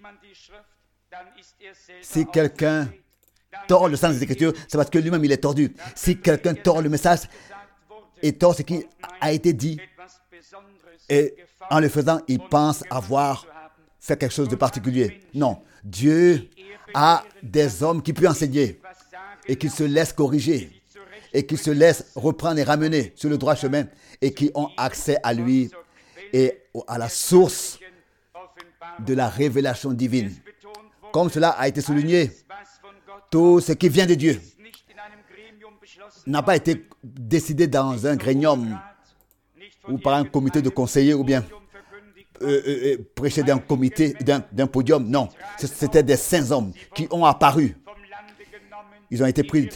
Si quelqu'un tord le sens des Écritures, c'est parce que lui-même il est tordu. Si quelqu'un tord le message et tord ce qui a été dit, et en le faisant, il pense avoir fait quelque chose de particulier. Non, Dieu a des hommes qui peuvent enseigner et qui se laissent corriger et qui se laissent reprendre et ramener sur le droit chemin et qui ont accès à lui et à la source de la révélation divine. Comme cela a été souligné, tout ce qui vient de Dieu n'a pas été décidé dans un grénium ou par un comité de conseillers ou bien euh, euh, prêché d'un comité, d'un, d'un podium. Non, c'était des saints hommes qui ont apparu. Ils ont été pris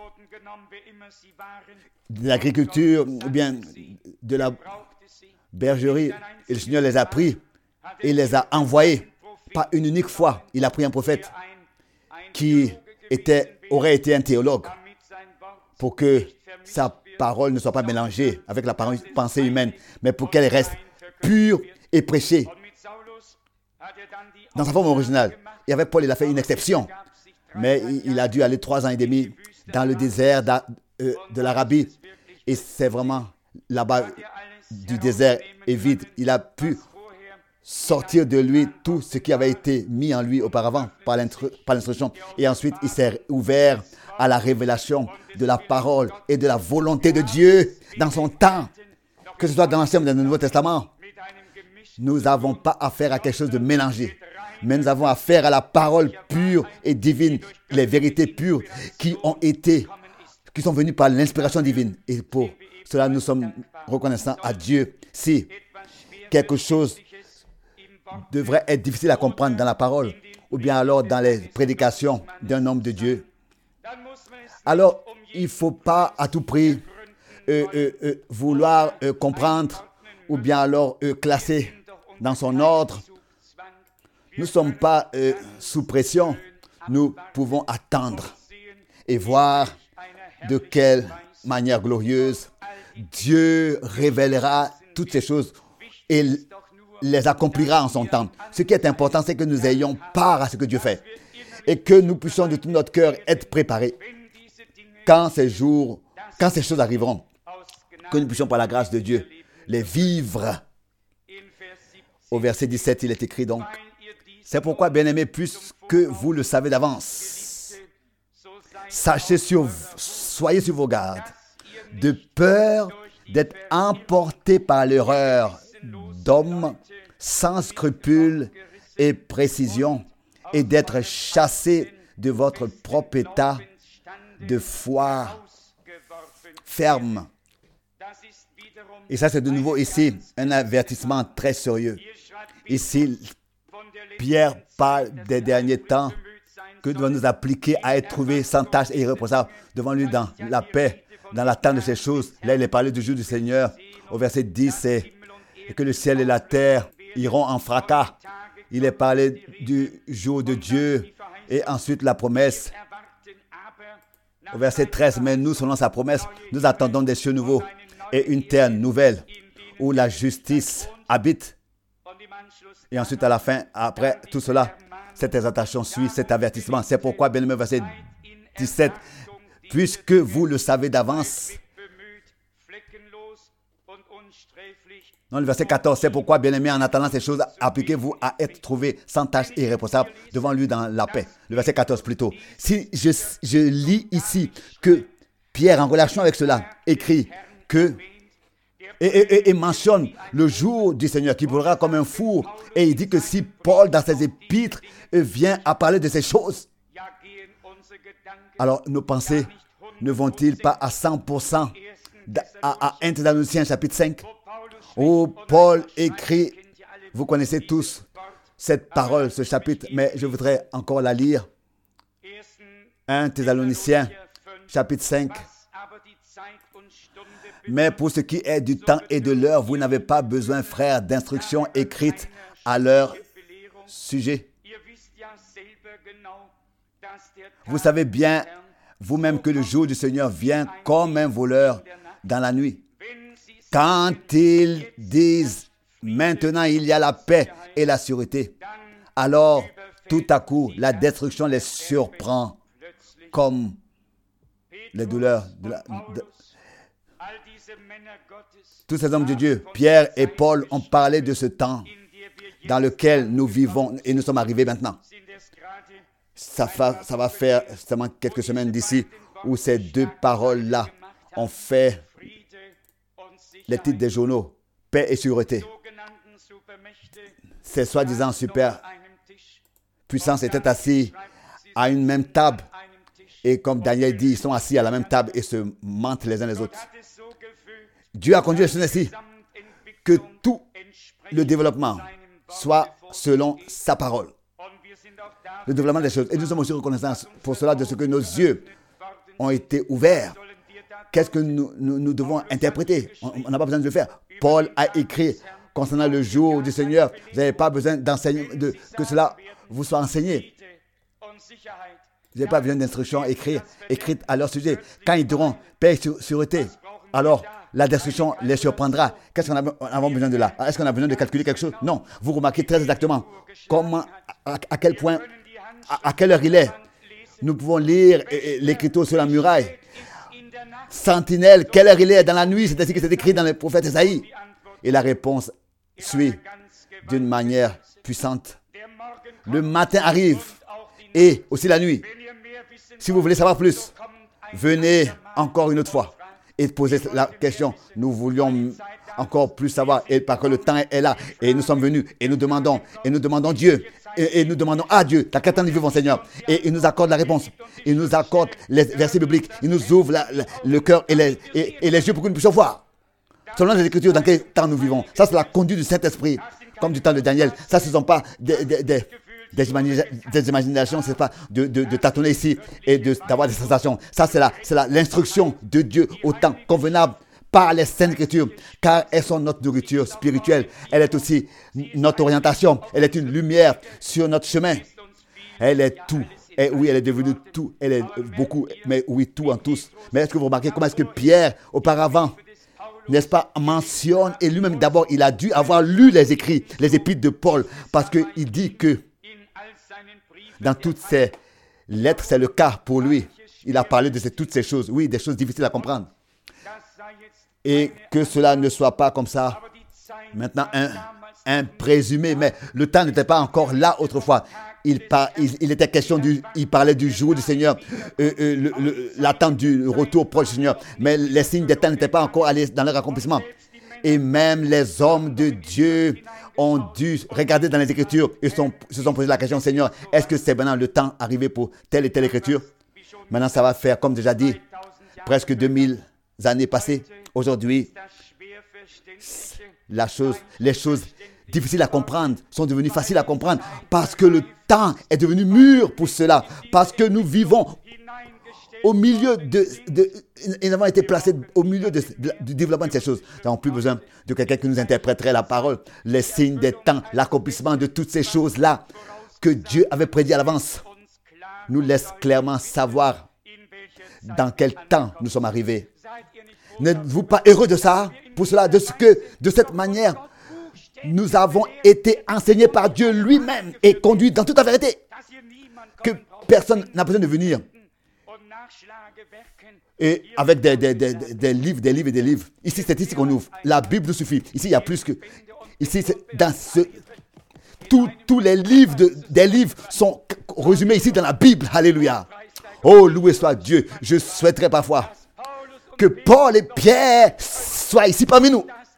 de l'agriculture ou bien de la bergerie et le Seigneur les a pris et les a envoyés. Pas une unique fois, il a pris un prophète qui était, aurait été un théologue pour que sa parole ne soit pas mélangée avec la pensée humaine, mais pour qu'elle reste pure et prêchée dans sa forme originale. Et avec Paul, il a fait une exception, mais il a dû aller trois ans et demi dans le désert de l'Arabie et c'est vraiment là-bas du désert est vide. Il a pu sortir de lui tout ce qui avait été mis en lui auparavant par, l'instru- par l'instruction. Et ensuite, il s'est ouvert à la révélation de la parole et de la volonté de Dieu dans son temps. Que ce soit dans l'Ancien ou dans le Nouveau Testament, nous n'avons pas affaire à quelque chose de mélangé. Mais nous avons affaire à la parole pure et divine, les vérités pures qui ont été, qui sont venues par l'inspiration divine. Et pour cela, nous sommes reconnaissants à Dieu. Si quelque chose devrait être difficile à comprendre dans la parole, ou bien alors dans les prédications d'un homme de Dieu, alors il ne faut pas à tout prix euh, euh, euh, vouloir euh, comprendre, ou bien alors euh, classer dans son ordre. Nous ne sommes pas euh, sous pression, nous pouvons attendre et voir de quelle manière glorieuse Dieu révélera toutes ces choses et les accomplira en son temps. Ce qui est important, c'est que nous ayons part à ce que Dieu fait et que nous puissions de tout notre cœur être préparés quand ces jours, quand ces choses arriveront, que nous puissions par la grâce de Dieu les vivre. Au verset dix-sept, il est écrit donc, c'est pourquoi, bien-aimés, puisque vous le savez d'avance, sachez sur, soyez sur vos gardes, de peur d'être emportés par l'erreur d'hommes sans scrupules et précision et d'être chassés de votre propre état de foi ferme. Et ça, c'est de nouveau ici un avertissement très sérieux. Ici, Pierre parle des derniers temps que nous devons nous appliquer à être trouvés sans tâche et irréprochable devant lui dans la paix, dans l'attente de ces choses. Là, il est parlé du jour du Seigneur. Au verset dix, c'est que le ciel et la terre iront en fracas. Il est parlé du jour de Dieu et ensuite la promesse. Au verset treize, mais nous, selon sa promesse, nous attendons des cieux nouveaux et une terre nouvelle où la justice habite. Et ensuite, à la fin, après tout cela, cette exhortation suit cet avertissement. C'est pourquoi, bien-aimé, verset dix-sept, puisque vous le savez d'avance. Non, le verset quatorze, c'est pourquoi, bien-aimé, en attendant ces choses, appliquez-vous à être trouvé sans tâche et irréprochable devant lui dans la paix. Le verset quatorze plutôt. Si je, je lis ici que Pierre, en relation avec cela, écrit que et, et, et mentionne le jour du Seigneur qui brûlera comme un four. Et il dit que si Paul, dans ses épîtres, vient à parler de ces choses, alors nos pensées ne vont-ils pas à cent pour cent à, à un Thessaloniciens chapitre cinq, où Paul écrit, vous connaissez tous cette parole, ce chapitre, mais je voudrais encore la lire. un Thessaloniciens chapitre cinq. Mais pour ce qui est du temps et de l'heure, vous n'avez pas besoin, frères, d'instructions écrites à leur sujet. Vous savez bien vous-même que le jour du Seigneur vient comme un voleur dans la nuit. Quand ils disent « Maintenant il y a la paix et la sûreté », alors tout à coup la destruction les surprend comme les douleurs de la... De... Tous ces hommes de Dieu, Pierre et Paul, ont parlé de ce temps dans lequel nous vivons et nous sommes arrivés maintenant. Ça va, ça va faire seulement quelques semaines d'ici où ces deux paroles-là ont fait les titres des journaux, paix et sûreté. Ces soi-disant super puissances étaient assis à une même table. Et comme Daniel dit, ils sont assis à la même table et se mentent les uns les autres. Dieu a conduit les choses ainsi que tout le développement soit selon sa parole. Le développement des choses. Et nous sommes aussi reconnaissants pour cela de ce que nos yeux ont été ouverts. Qu'est-ce que nous, nous, nous devons interpréter? On n'a pas besoin de le faire. Paul a écrit concernant le jour du Seigneur. Vous n'avez pas besoin d'enseigner, de, que cela vous soit enseigné. Vous n'avez pas besoin d'instructions écrites, écrites à leur sujet. Quand ils diront paix et sûreté, alors la destruction les surprendra. Qu'est-ce qu'on a, on a besoin de là? Est-ce qu'on a besoin de calculer quelque chose? Non. Vous remarquez très exactement comment, à, à quel point, à, à quelle heure il est. Nous pouvons lire l'écriture sur la muraille. Sentinelle, quelle heure il est dans la nuit? C'est ainsi que c'est écrit dans le prophète Isaïe. Et la réponse suit d'une manière puissante. Le matin arrive et aussi la nuit. Si vous voulez savoir plus, venez encore une autre fois et posez la question. Nous voulions encore plus savoir et parce que le temps est là et nous sommes venus et nous demandons et nous demandons Dieu et, et nous demandons à Dieu dans quel temps nous vivons, Seigneur, et il nous accorde la réponse, il nous accorde les versets bibliques, il nous ouvre la, la, le cœur et les, et, et les yeux pour que nous puissions voir selon les Écritures dans quel temps nous vivons. Ça, c'est la conduite du Saint-Esprit comme du temps de Daniel. Ça, ce ne sont pas des, des, des Des, imagina- des imaginations, c'est pas de, de, de tâtonner ici et de, d'avoir des sensations. Ça, c'est, la, c'est la, l'instruction de Dieu au temps convenable par les Saintes Écritures, car elles sont notre nourriture spirituelle. Elle est aussi notre orientation. Elle est une lumière sur notre chemin. Elle est tout. Et oui, elle est devenue tout. Elle est beaucoup, mais oui, tout en tous. Mais est-ce que vous remarquez comment est-ce que Pierre, auparavant, n'est-ce pas, mentionne, et lui-même d'abord, il a dû avoir lu les écrits, les épîtres de Paul, parce qu'il dit que dans toutes ces lettres, c'est le cas pour lui. Il a parlé de ces, toutes ces choses. Oui, des choses difficiles à comprendre. Et que cela ne soit pas comme ça, maintenant, un, un présumé. Mais le temps n'était pas encore là autrefois. Il, par, il, il était question du... Il parlait du jour du Seigneur, euh, euh, le, le, l'attente du retour proche du Seigneur. Mais les signes des temps n'étaient pas encore allés dans leur accomplissement. Et même les hommes de Dieu ont dû regarder dans les Écritures et sont, se sont posé la question, Seigneur, est-ce que c'est maintenant le temps arrivé pour telle et telle Écriture? Maintenant, ça va faire, comme déjà dit, presque deux mille années passées. Aujourd'hui, la chose, les choses difficiles à comprendre sont devenues faciles à comprendre parce que le temps est devenu mûr pour cela, parce que nous vivons au milieu de, de, nous avons été placés au milieu de, de, du développement de ces choses. Nous n'avons plus besoin de quelqu'un qui nous interpréterait la parole, les signes des temps, l'accomplissement de toutes ces choses-là que Dieu avait prédit à l'avance. Nous laisse clairement savoir dans quel temps nous sommes arrivés. N'êtes-vous pas heureux de ça? Pour cela, de ce que, de cette manière, nous avons été enseignés par Dieu lui-même et conduits dans toute la vérité. Que personne n'a besoin de venir et avec des, des, des, des livres, des livres et des livres. Ici, c'est ici qu'on ouvre. La Bible nous suffit. Ici, il y a plus que... Ici, c'est dans ce... Tous, tous les livres, de, des livres sont résumés ici dans la Bible. Alléluia. Oh, loué soit Dieu. Je souhaiterais parfois que Paul et Pierre soient ici parmi nous.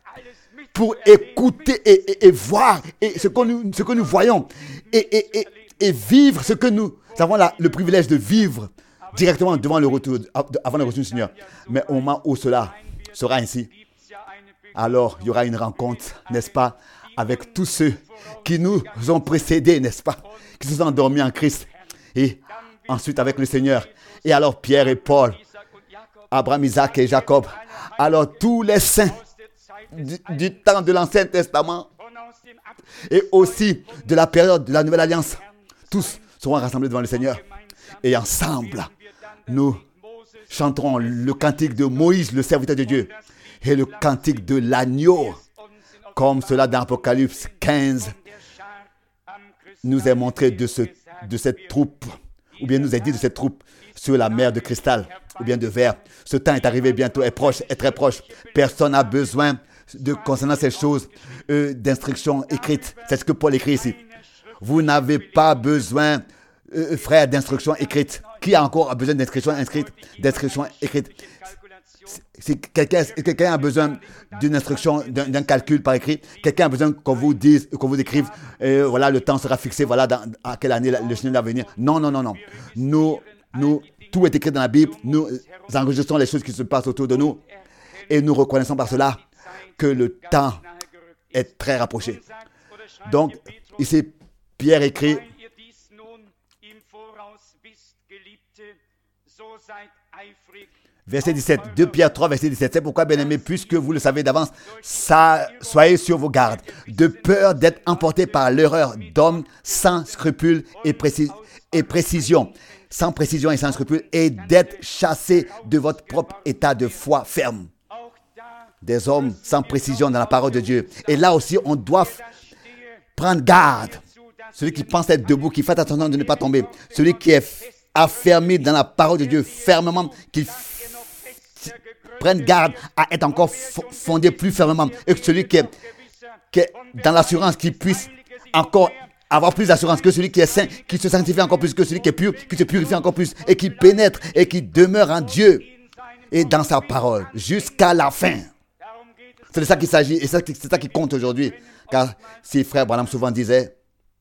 pour écouter et, et, et voir et ce, que nous, ce que nous voyons et, et, et, et vivre ce que nous avons la, le privilège de vivre directement devant le retour, avant le retour du Seigneur. Mais au moment où cela sera ainsi, alors il y aura une rencontre, n'est-ce pas, avec tous ceux qui nous ont précédés, n'est-ce pas, qui se sont endormis en Christ. Et ensuite avec le Seigneur. Et alors Pierre et Paul, Abraham, Isaac et Jacob. Alors tous les saints du, du temps de l'Ancien Testament et aussi de la période de la Nouvelle Alliance, tous seront rassemblés devant le Seigneur. Et ensemble, nous chanterons le cantique de Moïse, le serviteur de Dieu, et le cantique de l'agneau, comme cela dans Apocalypse quinze nous est montré de, ce, de cette troupe, ou bien nous est dit de cette troupe sur la mer de cristal, ou bien de verre. Ce temps est arrivé bientôt, est proche, est très proche. Personne n'a besoin de, concernant ces choses, euh, d'instructions écrites. C'est ce que Paul écrit ici. Vous n'avez pas besoin, euh, frère, d'instructions écrites. Qui a encore besoin d'instructions écrites, d'instructions écrites? Si quelqu'un, quelqu'un a besoin d'une instruction, d'un, d'un calcul par écrit, quelqu'un a besoin qu'on vous dise, qu'on vous écrive, euh, voilà, le temps sera fixé, voilà, dans, à quelle année le Seigneur va venir. Non, non, non, non. Nous, nous, tout est écrit dans la Bible. Nous enregistrons les choses qui se passent autour de nous et nous reconnaissons par cela que le temps est très rapproché. Donc, ici, Pierre écrit, verset dix-sept, deux Pierre trois, verset dix-sept. C'est pourquoi, bien-aimés, puisque vous le savez d'avance, ça, soyez sur vos gardes, de peur d'être emportés par l'erreur d'hommes sans scrupules et, précis, et précision, sans précision et sans scrupules, et d'être chassés de votre propre état de foi ferme. Des hommes sans précision dans la parole de Dieu. Et là aussi, on doit prendre garde. Celui qui pense être debout, qui fait attention de ne pas tomber. Celui qui est affermi dans la parole de Dieu fermement, qu'il prenne garde à être encore fondé plus fermement. Et que celui qui est, qui est dans l'assurance, qui puisse encore avoir plus d'assurance que celui qui est saint, qui se sanctifie encore plus que celui qui est pur, qui se purifie encore plus et qui pénètre et qui demeure en Dieu et dans sa parole jusqu'à la fin. C'est de ça qu'il s'agit et c'est ça qui compte aujourd'hui. Car si frère Branham souvent disait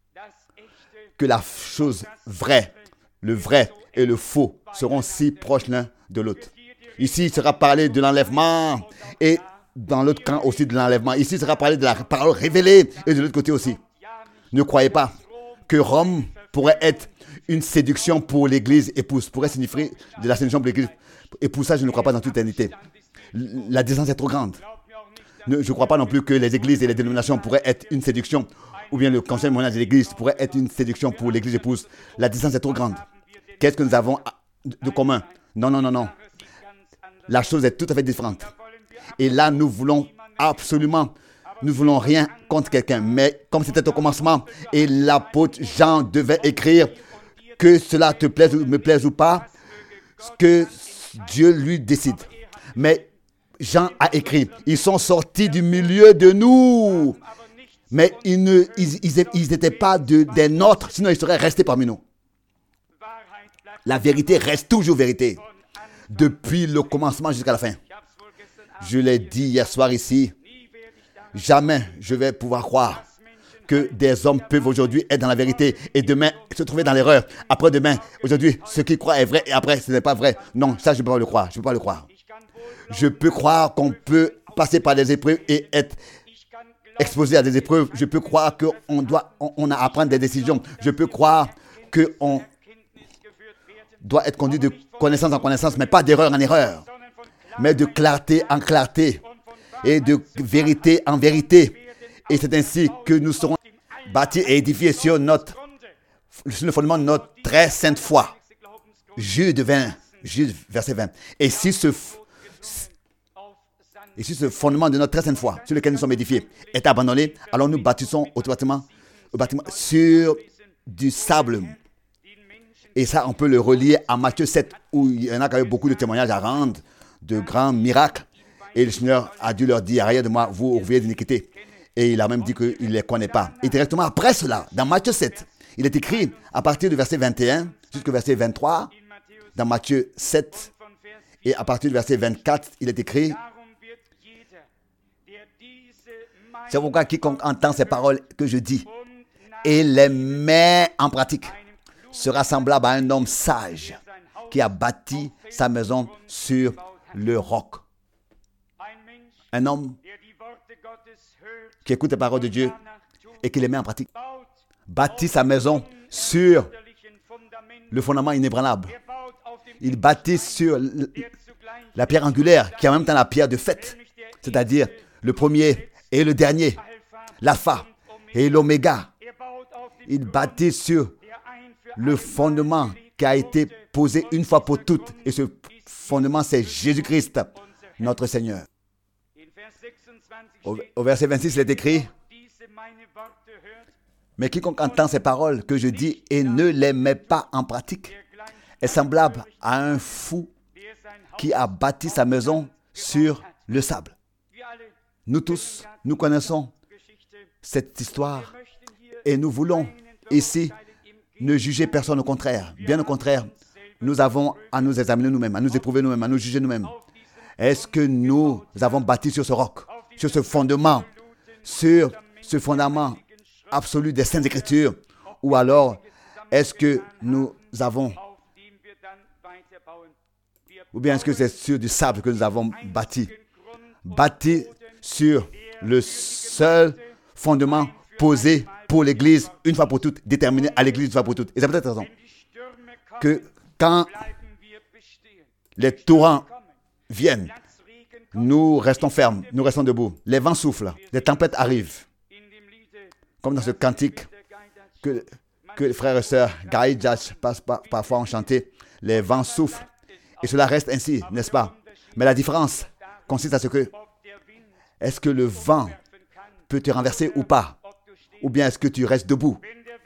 que la chose vraie, le vrai et le faux seront si proches l'un de l'autre. Ici, il sera parlé de l'enlèvement et dans l'autre camp aussi de l'enlèvement. Ici, il sera parlé de la parole révélée et de l'autre côté aussi. Ne croyez pas que Rome pourrait être une séduction pour l'église épouse, pourrait signifier de la séduction pour l'église épouse. Ça, je ne crois pas dans toute éternité. La distance est trop grande. Je ne crois pas non plus que les églises et les dénominations pourraient être une séduction, ou bien le conseil mondial de l'église pourrait être une séduction pour l'église épouse. La distance est trop grande. Qu'est-ce que nous avons de commun? Non, non, non, non. La chose est tout à fait différente. Et là, nous voulons absolument, nous voulons rien contre quelqu'un. Mais comme c'était au commencement, et l'apôtre Jean devait écrire que cela te plaise ou me plaise ou pas, ce que Dieu lui décide. Mais Jean a écrit, ils sont sortis du milieu de nous, mais ils ne, ils, ils, ils n'étaient pas de, des nôtres, sinon ils seraient restés parmi nous. La vérité reste toujours vérité, depuis le commencement jusqu'à la fin. Je l'ai dit hier soir ici, jamais je vais pouvoir croire que des hommes peuvent aujourd'hui être dans la vérité et demain se trouver dans l'erreur. Après-demain, aujourd'hui, ce qu'ils croient est vrai et après, ce n'est pas vrai. Non, ça, je ne peux pas le croire. Je ne peux pas le croire. Je peux croire qu'on peut passer par des épreuves et être exposé à des épreuves. Je peux croire qu'on doit, on, on a à prendre des décisions. Je peux croire qu'on doit être conduit de connaissance en connaissance, mais pas d'erreur en erreur, mais de clarté en clarté et de vérité en vérité. Et c'est ainsi que nous serons bâtis et édifiés sur, notre, sur le fondement de notre très sainte foi. Jude vingt, Jude verset vingt. Et si ce, et si ce fondement de notre très sainte foi, sur lequel nous sommes édifiés, est abandonné, alors nous bâtissons automatiquement au bâtiment sur du sable. Et ça, on peut le relier à Matthieu sept, où il y en a qui avaient beaucoup de témoignages à rendre, de grands miracles. Et le Seigneur a dû leur dire, arrière de moi, vous ouvriers d'iniquité. Et il a même dit qu'il ne les connaît pas. Et directement après cela, dans Matthieu sept, il est écrit à partir du verset vingt et un jusqu'au verset vingt-trois, dans Matthieu sept, et à partir du verset vingt-quatre, il est écrit C'est pourquoi quiconque entend ces paroles que je dis et les met en pratique sera semblable à un homme sage qui a bâti sa maison sur le roc. Un homme qui écoute les paroles de Dieu et qui les met en pratique bâtit sa maison sur le fondament inébranlable. Il bâtit sur la pierre angulaire qui est en même temps la pierre de fête, c'est-à-dire le premier et le dernier, l'alpha et l'oméga. Il bâtit sur le fondement qui a été posé une fois pour toutes. Et ce fondement, c'est Jésus-Christ, notre Seigneur. Au, au verset vingt-six, il est écrit: mais quiconque entend ces paroles que je dis et ne les met pas en pratique est semblable à un fou qui a bâti sa maison sur le sable. Nous tous, nous connaissons cette histoire et nous voulons ici ne juger personne, au contraire. Bien au contraire, nous avons à nous examiner nous-mêmes, à nous éprouver nous-mêmes, à nous juger nous-mêmes. Est-ce que nous avons bâti sur ce roc, sur ce fondement, sur ce fondement absolu des Saintes Écritures, ou alors est-ce que nous avons, ou bien est-ce que c'est sur du sable que nous avons bâti, bâti sur le seul fondement posé pour l'Église, une fois pour toutes, déterminé à l'Église une fois pour toutes. Et c'est peut-être raison que quand les torrents viennent, nous restons fermes, nous restons debout. Les vents soufflent, les tempêtes arrivent. Comme dans ce cantique que, que les frères et sœurs Gaï Jach passent par, parfois ont chanté, les vents soufflent. Et cela reste ainsi, n'est-ce pas? Mais la différence consiste à ce que, est-ce que le vent peut te renverser ou pas? Ou bien est-ce que tu restes debout?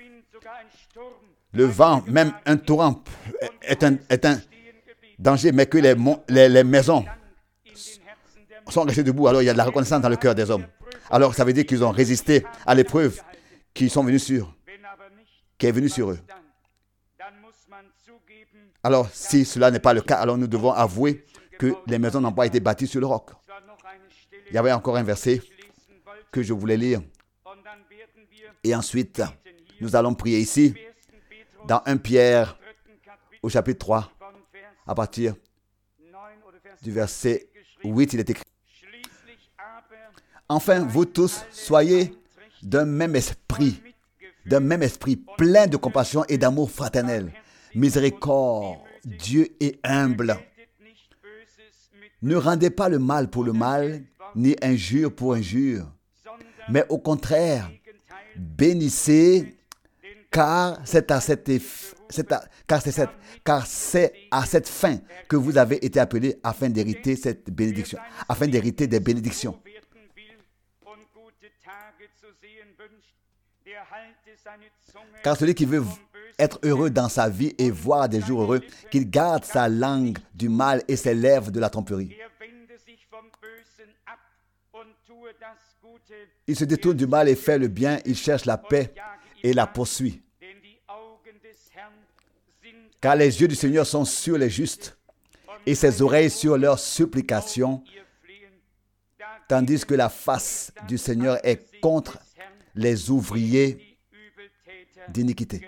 Le vent, même un torrent, est un, est un danger, mais que les, les, les maisons sont restées debout. Alors il y a de la reconnaissance dans le cœur des hommes. Alors ça veut dire qu'ils ont résisté à l'épreuve qui sont venus sur, qui est venue sur eux. Alors si cela n'est pas le cas, alors nous devons avouer que les maisons n'ont pas été bâties sur le roc. Il y avait encore un verset que je voulais lire. Et ensuite, nous allons prier ici, dans premier Pierre, au chapitre trois, à partir du verset huit, il est écrit: enfin, vous tous, soyez d'un même esprit, d'un même esprit, plein de compassion et d'amour fraternel, miséricordieux et humble. Ne rendez pas le mal pour le mal, ni injure pour injure, mais au contraire, bénissez, car c'est à cette, c'est à, car c'est cette, car c'est à cette fin que vous avez été appelés afin d'hériter cette bénédiction, afin d'hériter des bénédictions. Car celui qui veut être heureux dans sa vie et voir des jours heureux, qu'il garde sa langue du mal et ses lèvres de la tromperie. Il se détourne du mal et fait le bien, il cherche la paix et la poursuit. Car les yeux du Seigneur sont sur les justes et ses oreilles sur leurs supplications, tandis que la face du Seigneur est contre les ouvriers d'iniquité.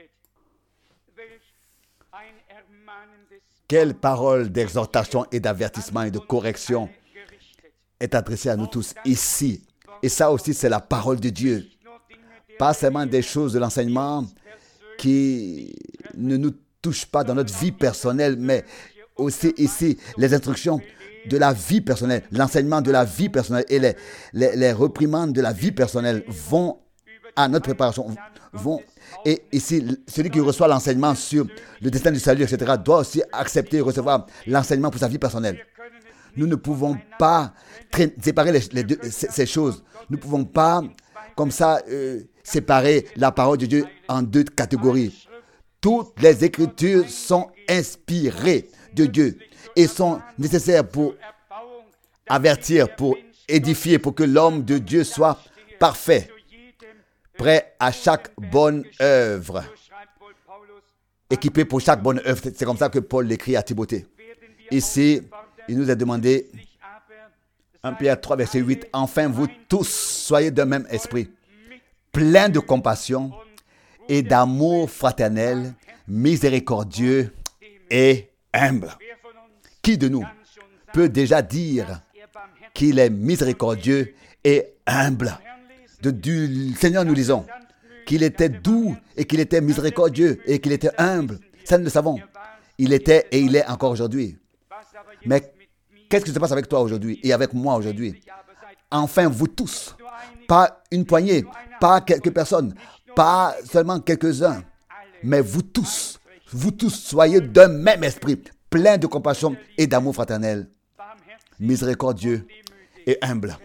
Quelle parole d'exhortation et d'avertissement et de correction est adressée à nous tous ici. Et ça aussi, c'est la parole de Dieu. Pas seulement des choses de l'enseignement qui ne nous touchent pas dans notre vie personnelle, mais aussi ici, les instructions de la vie personnelle, l'enseignement de la vie personnelle et les, les, les réprimandes de la vie personnelle vont à notre préparation. Vont, et ici, celui qui reçoit l'enseignement sur le destin du salut, et cetera, doit aussi accepter et recevoir l'enseignement pour sa vie personnelle. Nous ne pouvons pas séparer les, les deux, ces, ces choses. Nous ne pouvons pas, comme ça, euh, séparer la parole de Dieu en deux catégories. Toutes les Écritures sont inspirées de Dieu et sont nécessaires pour avertir, pour édifier, pour que l'homme de Dieu soit parfait, prêt à chaque bonne œuvre, équipé pour chaque bonne œuvre. C'est comme ça que Paul l'écrit à Timothée. Ici, il nous a demandé un Pierre trois, verset huit. Enfin, vous tous, soyez d'un même esprit, pleins de compassion et d'amour fraternel, miséricordieux et humble. Qui de nous peut déjà dire qu'il est miséricordieux et humble? De, du Seigneur, nous lisons qu'il était doux et qu'il était miséricordieux et qu'il était humble. Ça, nous le savons. Il était et il est encore aujourd'hui. Mais qu'est-ce qui se passe avec toi aujourd'hui et avec moi aujourd'hui? Enfin, vous tous, pas une poignée, pas quelques personnes, pas seulement quelques-uns, mais vous tous, vous tous soyez d'un même esprit, plein de compassion et d'amour fraternel, miséricordieux et humble.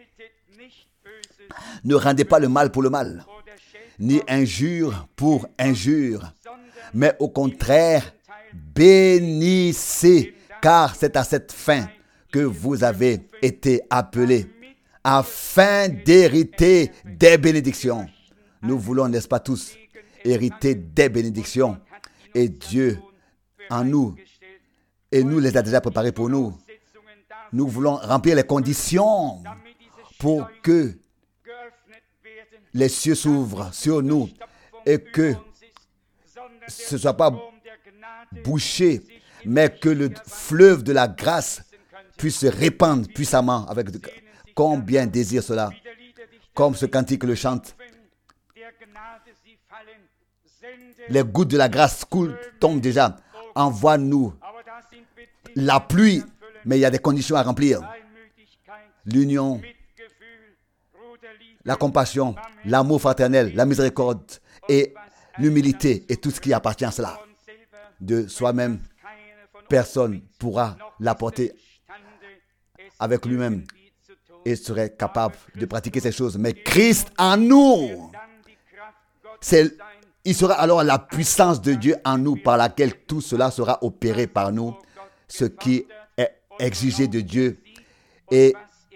Ne rendez pas le mal pour le mal, ni injure pour injure, mais au contraire, bénissez, car c'est à cette fin que vous avez été appelés, afin d'hériter des bénédictions. Nous voulons, n'est-ce pas tous, hériter des bénédictions. Et Dieu, en nous, et nous les a déjà préparées pour nous. Nous voulons remplir les conditions pour que les cieux s'ouvrent sur nous et que ce ne soit pas bouché, mais que le fleuve de la grâce puisse se répandre puissamment. Avec combien désire cela, comme ce cantique le chante. Les gouttes de la grâce coulent, tombent déjà. Envoie-nous la pluie, mais il y a des conditions à remplir. L'union, la compassion, l'amour fraternel, la miséricorde et l'humilité et tout ce qui appartient à cela. De soi-même, personne ne pourra l'apporter avec lui-même et serait capable de pratiquer ces choses. Mais Christ en nous, c'est, il sera alors la puissance de Dieu en nous par laquelle tout cela sera opéré par nous, ce qui est exigé de Dieu et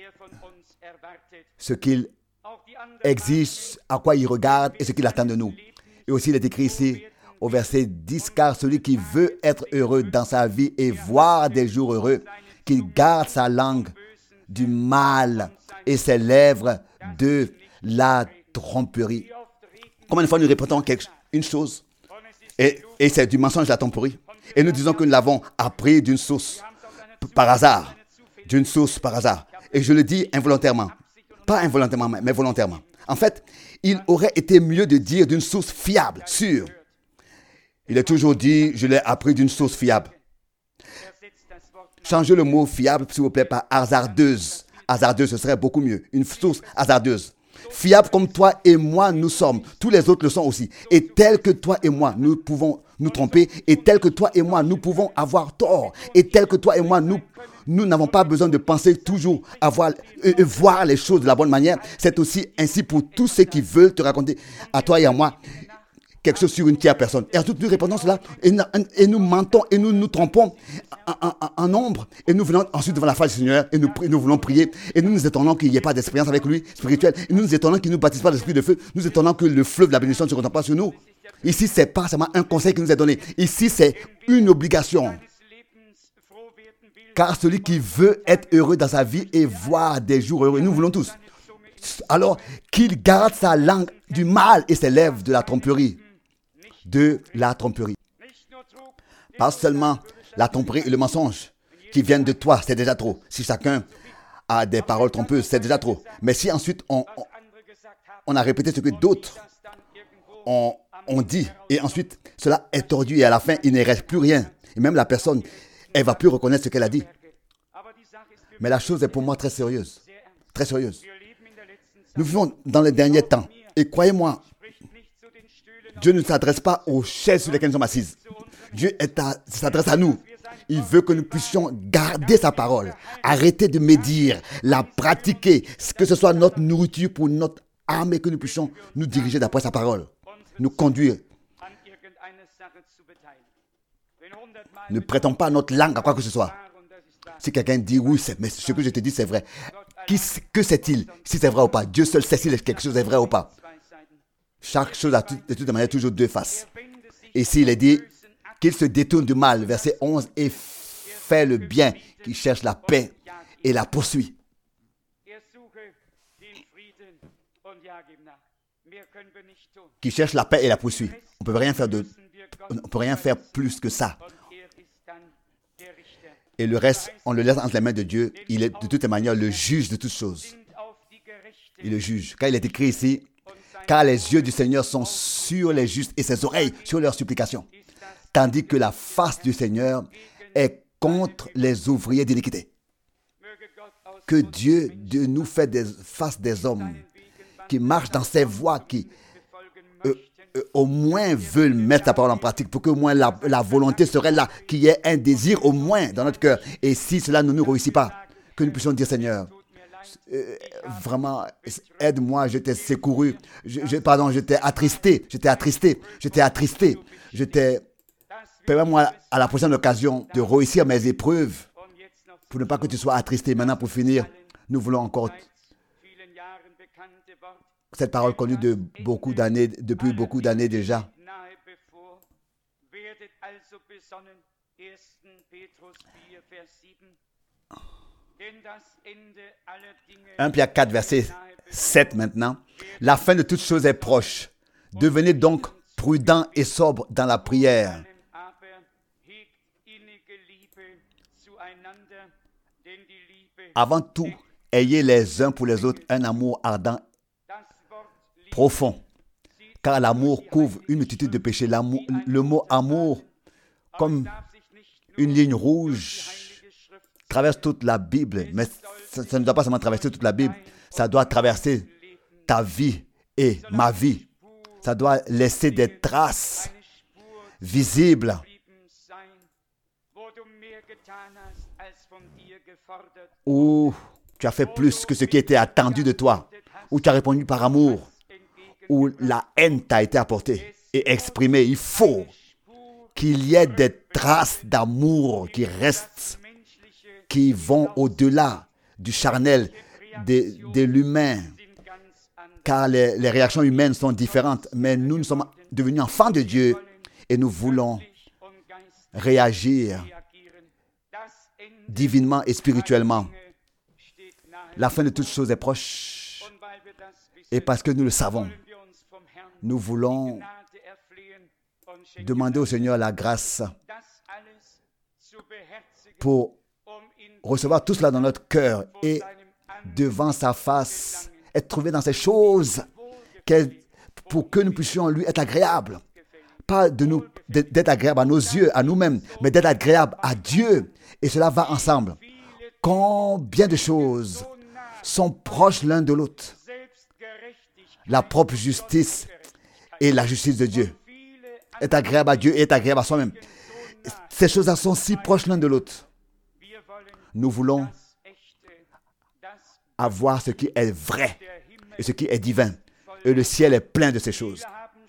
ce qu'il exige, à quoi il regarde et ce qu'il attend de nous. Et aussi il est écrit ici au verset dix, car celui qui veut être heureux dans sa vie et voir des jours heureux, qu'il garde sa langue du mal et ses lèvres de la tromperie. Combien de fois nous répétons quelque, une chose et, et c'est du mensonge de la tromperie et nous disons que nous l'avons appris d'une source par hasard, d'une source par hasard. Et je le dis involontairement, pas involontairement mais volontairement. En fait, il aurait été mieux de dire d'une source fiable, sûre. Il est toujours dit, je l'ai appris d'une source fiable. Changez le mot fiable, s'il vous plaît, par hasardeuse. Hasardeuse, ce serait beaucoup mieux. Une source hasardeuse. Fiable comme toi et moi, nous sommes. Tous les autres le sont aussi. Et tel que toi et moi, nous pouvons nous tromper. Et tel que toi et moi, nous pouvons avoir tort. Et tel que toi et moi, nous nous n'avons pas besoin de penser toujours à voir, euh, voir les choses de la bonne manière. C'est aussi ainsi pour tous ceux qui veulent te raconter, à toi et à moi, quelque chose sur une tierce personne. Et ensuite, nous répondons cela et, et nous mentons et nous nous trompons en, en, en nombre. Et nous venons ensuite devant la face du Seigneur et nous, nous voulons prier. Et nous nous étonnons qu'il n'y ait pas d'expérience avec lui, spirituelle. Et nous nous étonnons qu'il ne nous baptise pas d'esprit de feu. Nous nous étonnons que le fleuve de la bénédiction ne se contemple pas sur nous. Ici, ce n'est pas seulement un conseil qui nous est donné. Ici, c'est une obligation. Car celui qui veut être heureux dans sa vie et voir des jours heureux, nous voulons tous. Alors qu'il garde sa langue du mal et ses lèvres de la tromperie. De la tromperie. Pas seulement la tromperie et le mensonge qui viennent de toi, c'est déjà trop. Si chacun a des paroles trompeuses, c'est déjà trop. Mais si ensuite on, on, on a répété ce que d'autres ont, ont dit, et ensuite cela est tordu et à la fin il ne reste plus rien. Et même la personne, elle ne va plus reconnaître ce qu'elle a dit. Mais la chose est pour moi très sérieuse. Très sérieuse. Nous vivons dans les derniers temps. Et croyez-moi, Dieu ne s'adresse pas aux chaises sur lesquelles nous sommes assises. Dieu est à, s'adresse à nous. Il veut que nous puissions garder sa parole. Arrêter de médire, la pratiquer. Que ce soit notre nourriture pour notre âme et que nous puissions nous diriger d'après sa parole. Nous conduire. Ne prêtons pas notre langue à quoi que ce soit. Si quelqu'un dit oui, c'est, mais ce que je te dis c'est vrai. Qui, que sait-il si c'est vrai ou pas? Dieu seul sait si quelque chose est vrai ou pas. Chaque chose a tout, de toute manière toujours deux faces. Ici, il est dit qu'il se détourne du mal, verset onze, et fait le bien, qu'il cherche la paix et la poursuit. qui cherche la paix et la poursuit. On peut rien faire de, on peut rien faire plus que ça. Et le reste, on le laisse entre les mains de Dieu. Il est de toute manière le juge de toutes choses. Il le juge. Car il est écrit ici, car les yeux du Seigneur sont sur les justes et ses oreilles sur leurs supplications, tandis que la face du Seigneur est contre les ouvriers d'iniquité. Que Dieu de nous fait des fasse des hommes qui marchent dans ses voies, qui euh, euh, au moins veulent mettre sa parole en pratique, pour que au moins la, la volonté serait là, qu'il y ait un désir au moins dans notre cœur. Et si cela ne nous réussit pas, que nous puissions dire, Seigneur, euh, vraiment, aide-moi, je t'ai secouru, je, je, pardon, je t'ai attristé, je t'ai attristé, je t'ai attristé, je t'ai... Permets-moi à la prochaine occasion de réussir mes épreuves, pour ne pas que tu sois attristé. Maintenant, pour finir, nous voulons encore cette parole connue de beaucoup d'années, depuis beaucoup d'années déjà. un Pierre quatre, verset sept maintenant. La fin de toutes choses est proche. Devenez donc prudents et sobres dans la prière. Avant tout, ayez les uns pour les autres un amour ardent, profond, car l'amour couvre une multitude de péchés. L'amour, le mot amour, comme une ligne rouge, traverse toute la Bible, mais ça, ça ne doit pas seulement traverser toute la Bible, ça doit traverser ta vie et ma vie. Ça doit laisser des traces visibles où tu as fait plus que ce qui était attendu de toi, où tu as répondu par amour, où la haine t'a été apportée et exprimée. Il faut qu'il y ait des traces d'amour qui restent, qui vont au-delà du charnel, de, de l'humain, car les, les réactions humaines sont différentes, mais nous, nous sommes devenus enfants de Dieu et nous voulons réagir divinement et spirituellement. La fin de toutes choses est proche. Et parce que nous le savons, nous voulons demander au Seigneur la grâce pour recevoir tout cela dans notre cœur et devant sa face, être trouvé dans ces choses pour que nous puissions lui être agréables. Pas de nous, d'être agréable à nos yeux, à nous-mêmes, mais d'être agréable à Dieu. Et cela va ensemble. Combien de choses sont proches l'un de l'autre. La propre justice et la justice de Dieu. Être agréable à Dieu et être agréable à soi-même. Ces choses-là sont si proches l'un de l'autre. Nous voulons avoir ce qui est vrai et ce qui est divin. Et le ciel est plein de ces choses.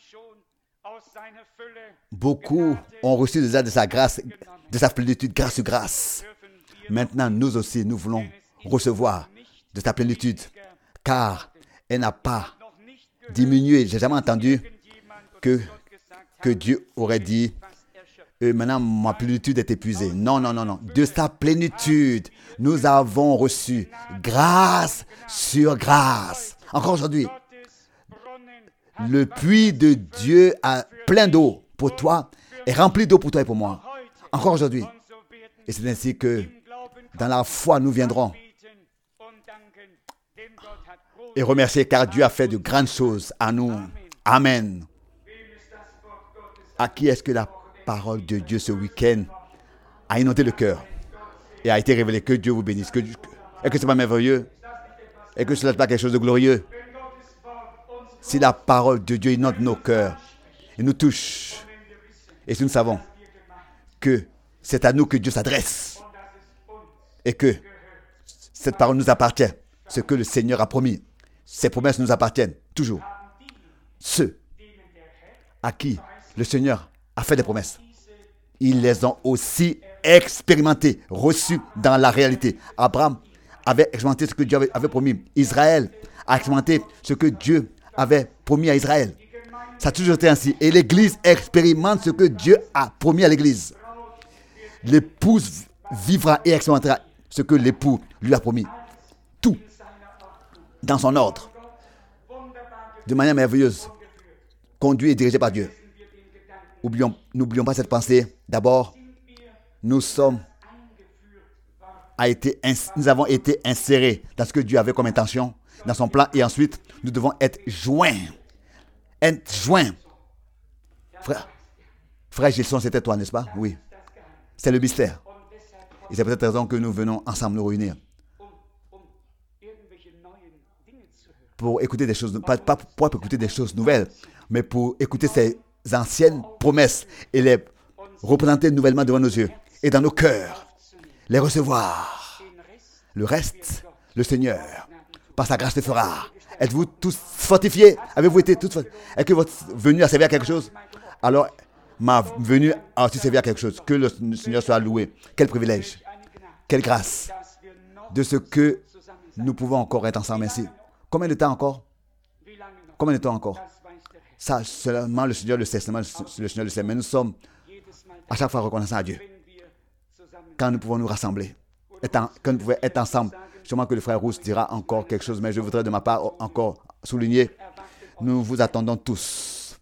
Beaucoup ont reçu déjà de sa grâce, de sa plénitude, grâce sur grâce. Maintenant, nous aussi, nous voulons recevoir de sa plénitude, car elle n'a pas diminué. Je n'ai jamais entendu que, que Dieu aurait dit, euh, maintenant ma plénitude est épuisée. Non, non, non, non. De sa plénitude, nous avons reçu grâce sur grâce. Encore aujourd'hui, le puits de Dieu a plein d'eau pour toi, est rempli d'eau pour toi et pour moi. Encore aujourd'hui. Et c'est ainsi que dans la foi, nous viendrons et remercier, car Dieu a fait de grandes choses à nous. Amen. À qui est-ce que la parole de Dieu ce week-end a inondé le cœur et a été révélée? Que Dieu vous bénisse. Que, est-ce que ce n'est pas merveilleux? Est-ce que cela n'est pas quelque chose de glorieux? Si la parole de Dieu inonde nos cœurs et nous touche, et si nous savons que c'est à nous que Dieu s'adresse et que cette parole nous appartient, ce que le Seigneur a promis, ces promesses nous appartiennent toujours. Ceux à qui le Seigneur a fait des promesses, ils les ont aussi expérimentées, reçues dans la réalité. Abraham avait expérimenté ce que Dieu avait, avait promis. Israël a expérimenté ce que Dieu avait promis à Israël. Ça a toujours été ainsi. Et l'Église expérimente ce que Dieu a promis à l'Église. L'épouse vivra et expérimentera ce que l'époux lui a promis. Tout dans son ordre. de manière merveilleuse, conduit et dirigé par Dieu. Oublions, n'oublions pas cette pensée. D'abord, nous sommes, a été, nous avons été insérés dans ce que Dieu avait comme intention, dans son plan, et ensuite, nous devons être joints. Être joints. Frère, frère Gilson, c'était toi, n'est-ce pas? Oui. C'est le mystère. Et c'est pour cette raison que nous venons ensemble nous réunir. Pour écouter des choses, pas, pas pour écouter des choses nouvelles, mais pour écouter ces anciennes promesses et les représenter nouvellement devant nos yeux et dans nos cœurs, les recevoir. Le reste, le Seigneur, par sa grâce, le fera. Êtes-vous tous fortifiés? Avez-vous été tous fortifiés? Est-ce que votre venue a servi à quelque chose? Alors, ma venue a aussi servi à quelque chose. Que le Seigneur soit loué. Quel privilège, quelle grâce de ce que nous pouvons encore être ensemble ainsi. Combien de temps encore? Combien de temps encore? Ça, seulement le Seigneur le sait, seulement le Seigneur le sait. Mais nous sommes à chaque fois reconnaissants à Dieu. Quand nous pouvons nous rassembler, en, quand nous pouvons être ensemble. Sûrement que le frère Rousse dira encore quelque chose, mais je voudrais de ma part encore souligner, nous vous attendons tous.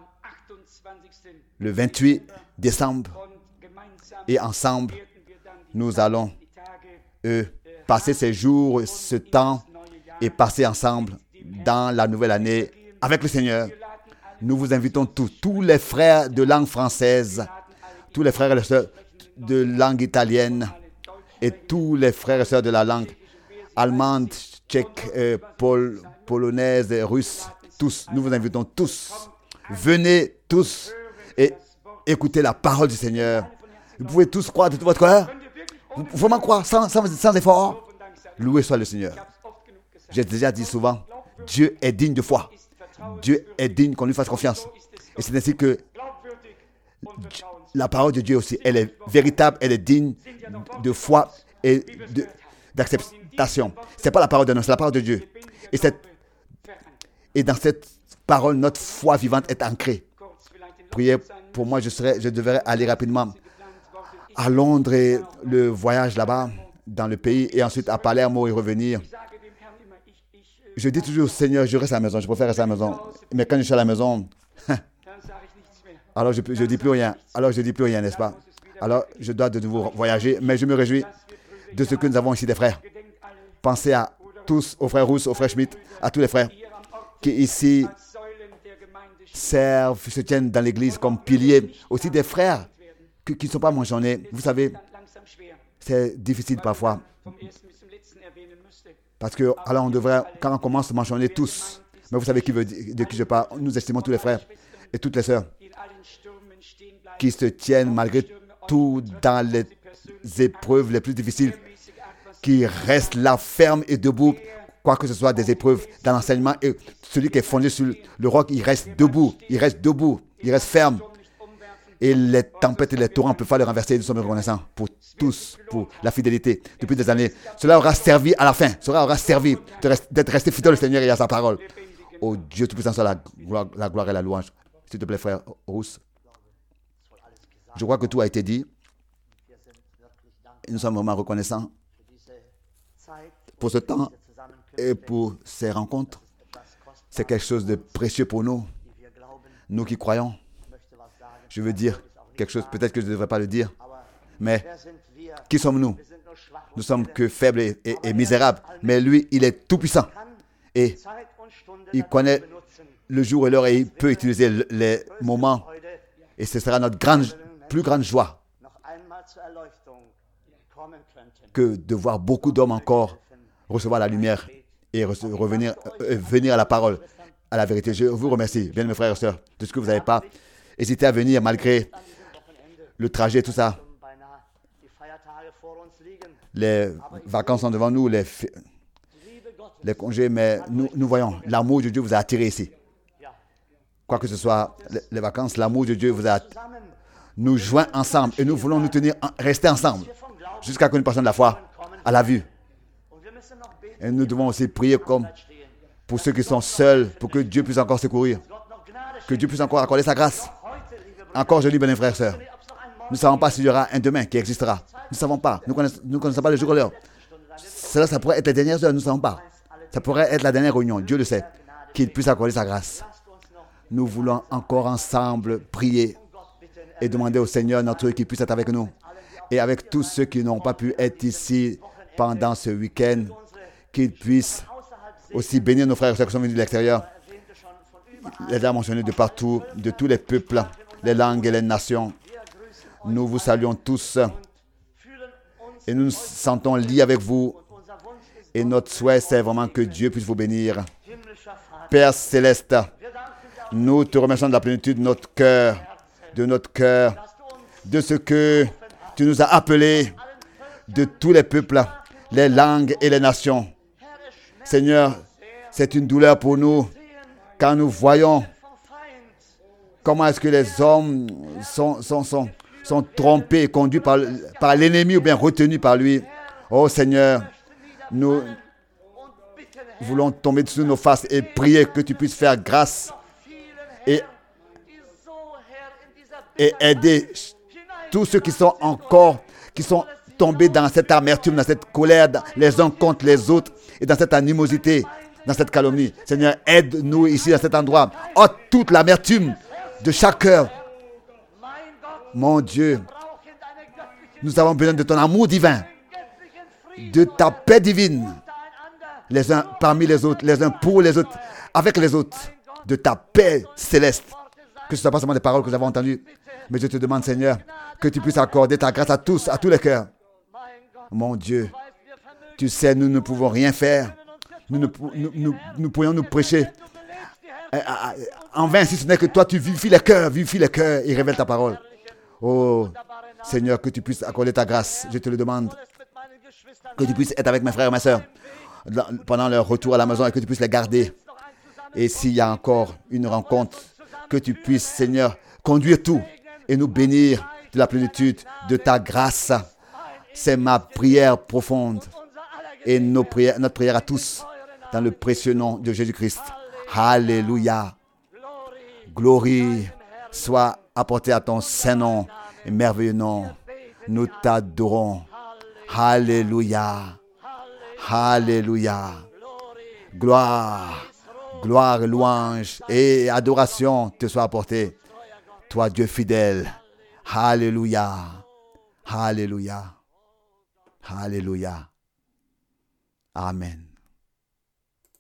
Le vingt-huit décembre, et ensemble, nous allons euh, passer ces jours, ce temps, et passer ensemble dans la nouvelle année avec le Seigneur. Nous vous invitons tous, tous les frères de langue française, tous les frères et les sœurs de langue italienne et tous les frères et sœurs de la langue allemande, tchèque, euh, pol, polonaise, russe, tous. Nous vous invitons tous. Venez tous et écoutez la parole du Seigneur. Vous pouvez tous croire de tout votre cœur. Vous pouvez vraiment croire sans, sans, sans effort. Loué soit le Seigneur. J'ai déjà dit souvent, Dieu est digne de foi. Dieu est digne qu'on lui fasse confiance. Et c'est ainsi que la parole de Dieu aussi, elle est véritable, elle est digne de foi et de, d'acceptation. Ce n'est pas la parole de nous, c'est la parole de Dieu. Et, cette, et dans cette parole, notre foi vivante est ancrée. Priez pour moi, je, serai, je devrais aller rapidement à Londres et le voyage là-bas, dans le pays, et ensuite à Palermo et revenir. Je dis toujours, Seigneur, je reste à la maison, je préfère rester à la maison. Mais quand je suis à la maison, alors je ne dis plus rien. Alors je ne dis plus rien, n'est-ce pas? Alors je dois de nouveau voyager, mais je me réjouis de ce que nous avons ici des frères. Pensez à tous, aux frères Rousse, aux frères Schmitt, à tous les frères qui ici servent, se tiennent dans l'église comme piliers. Aussi des frères qui ne sont pas mentionnés. Vous savez, c'est difficile parfois. Parce que, alors on devrait, quand on commence, mentionner tous. Mais vous savez qui veut, de qui je parle. Nous estimons tous les frères et toutes les sœurs qui se tiennent malgré tout dans les épreuves les plus difficiles, qui restent là fermes et debout, quoi que ce soit des épreuves dans l'enseignement. Et celui qui est fondé sur le roc, il reste debout, il reste debout, il reste ferme. Et les tempêtes et les torrents peuvent pas le renverser. Nous sommes reconnaissants pour tous, pour la fidélité depuis des années. Cela aura servi à la fin. Cela aura servi de rest, d'être resté fidèle au Seigneur et à sa parole. Oh Dieu Tout-Puissant, soit la gloire, la gloire et la louange. S'il te plaît, frère Rousse. Je crois que tout a été dit. Et nous sommes vraiment reconnaissants pour ce temps et pour ces rencontres. C'est quelque chose de précieux pour nous. Nous qui croyons. Je veux dire quelque chose, peut-être que je ne devrais pas le dire, mais qui sommes-nous? Nous sommes que faibles et, et, et misérables, mais lui, il est tout-puissant. Et il connaît le jour et l'heure et il peut utiliser les moments. Et ce sera notre grande, plus grande joie que de voir beaucoup d'hommes encore recevoir la lumière et rece- revenir euh, venir à la parole, à la vérité. Je vous remercie, bien mes frères et sœurs, de ce que vous n'avez pas hésité à venir malgré le trajet, tout ça. Les vacances sont devant nous, les, les congés, mais nous, nous voyons, l'amour de Dieu vous a attiré ici. Quoi que ce soit, les, les vacances, l'amour de Dieu vous a nous joint ensemble et nous voulons nous tenir, rester ensemble jusqu'à ce que nous passions de la foi à la vue. Et nous devons aussi prier comme pour ceux qui sont seuls, pour que Dieu puisse encore secourir, que Dieu puisse encore accorder sa grâce. Encore, je dis, bien frères et sœurs, nous ne savons pas s'il y aura un demain qui existera. Nous ne savons pas. Nous ne connaissons, nous connaissons pas le jour et l'heure. Cela, ça pourrait être les dernières heures, nous ne savons pas. Ça pourrait être la dernière réunion, Dieu le sait. qu'il puisse accorder sa grâce. Nous voulons encore ensemble prier et demander au Seigneur notre Dieu qu'il puisse être avec nous et avec tous ceux qui n'ont pas pu être ici pendant ce week-end, qu'il puisse aussi bénir nos frères et sœurs qui sont venus de l'extérieur. Les a mentionnés de partout, de tous les peuples, les langues et les nations. Nous vous saluons tous et nous nous sentons liés avec vous. Et notre souhait, c'est vraiment que Dieu puisse vous bénir. Père céleste, nous te remercions de la plénitude de notre cœur, de notre cœur, de ce que tu nous as appelés, de tous les peuples, les langues et les nations. Seigneur, c'est une douleur pour nous quand nous voyons comment est-ce que les hommes sont, sont, sont, sont trompés, conduits par, par l'ennemi ou bien retenus par lui. Oh Seigneur, nous voulons tomber dessous nos faces et prier que tu puisses faire grâce et, et aider tous ceux qui sont encore, qui sont tombés dans cette amertume, dans cette colère, les uns contre les autres et dans cette animosité, dans cette calomnie. Seigneur, aide-nous ici à cet endroit. Ôte toute l'amertume de chaque cœur. Mon Dieu, nous avons besoin de ton amour divin, de ta paix divine, les uns parmi les autres, les uns pour les autres, avec les autres, de ta paix céleste. Que ce ne soit pas seulement des paroles que nous avons entendues, mais je te demande, Seigneur, que tu puisses accorder ta grâce à tous, à tous les cœurs. Mon Dieu, tu sais, nous ne pouvons rien faire. Nous, ne, nous, nous, nous pourrions nous prêcher en vain si ce n'est que toi, tu vivifies les cœurs, vivifies les cœurs et révèle ta parole. Oh, Seigneur, que tu puisses accorder ta grâce, je te le demande. Que tu puisses être avec mes frères et mes sœurs pendant leur retour à la maison et que tu puisses les garder. Et s'il y a encore une rencontre, que tu puisses, Seigneur, conduire tout et nous bénir de la plénitude de ta grâce. C'est ma prière profonde et nos prières, notre prière à tous dans le précieux nom de Jésus-Christ. Alléluia. Gloire soit apportée à ton saint nom et merveilleux nom. Nous t'adorons. Alléluia. Alléluia. Gloire, gloire, louange et adoration te soient apportées. Toi, Dieu fidèle. Alléluia. Alléluia. Alléluia. Amen.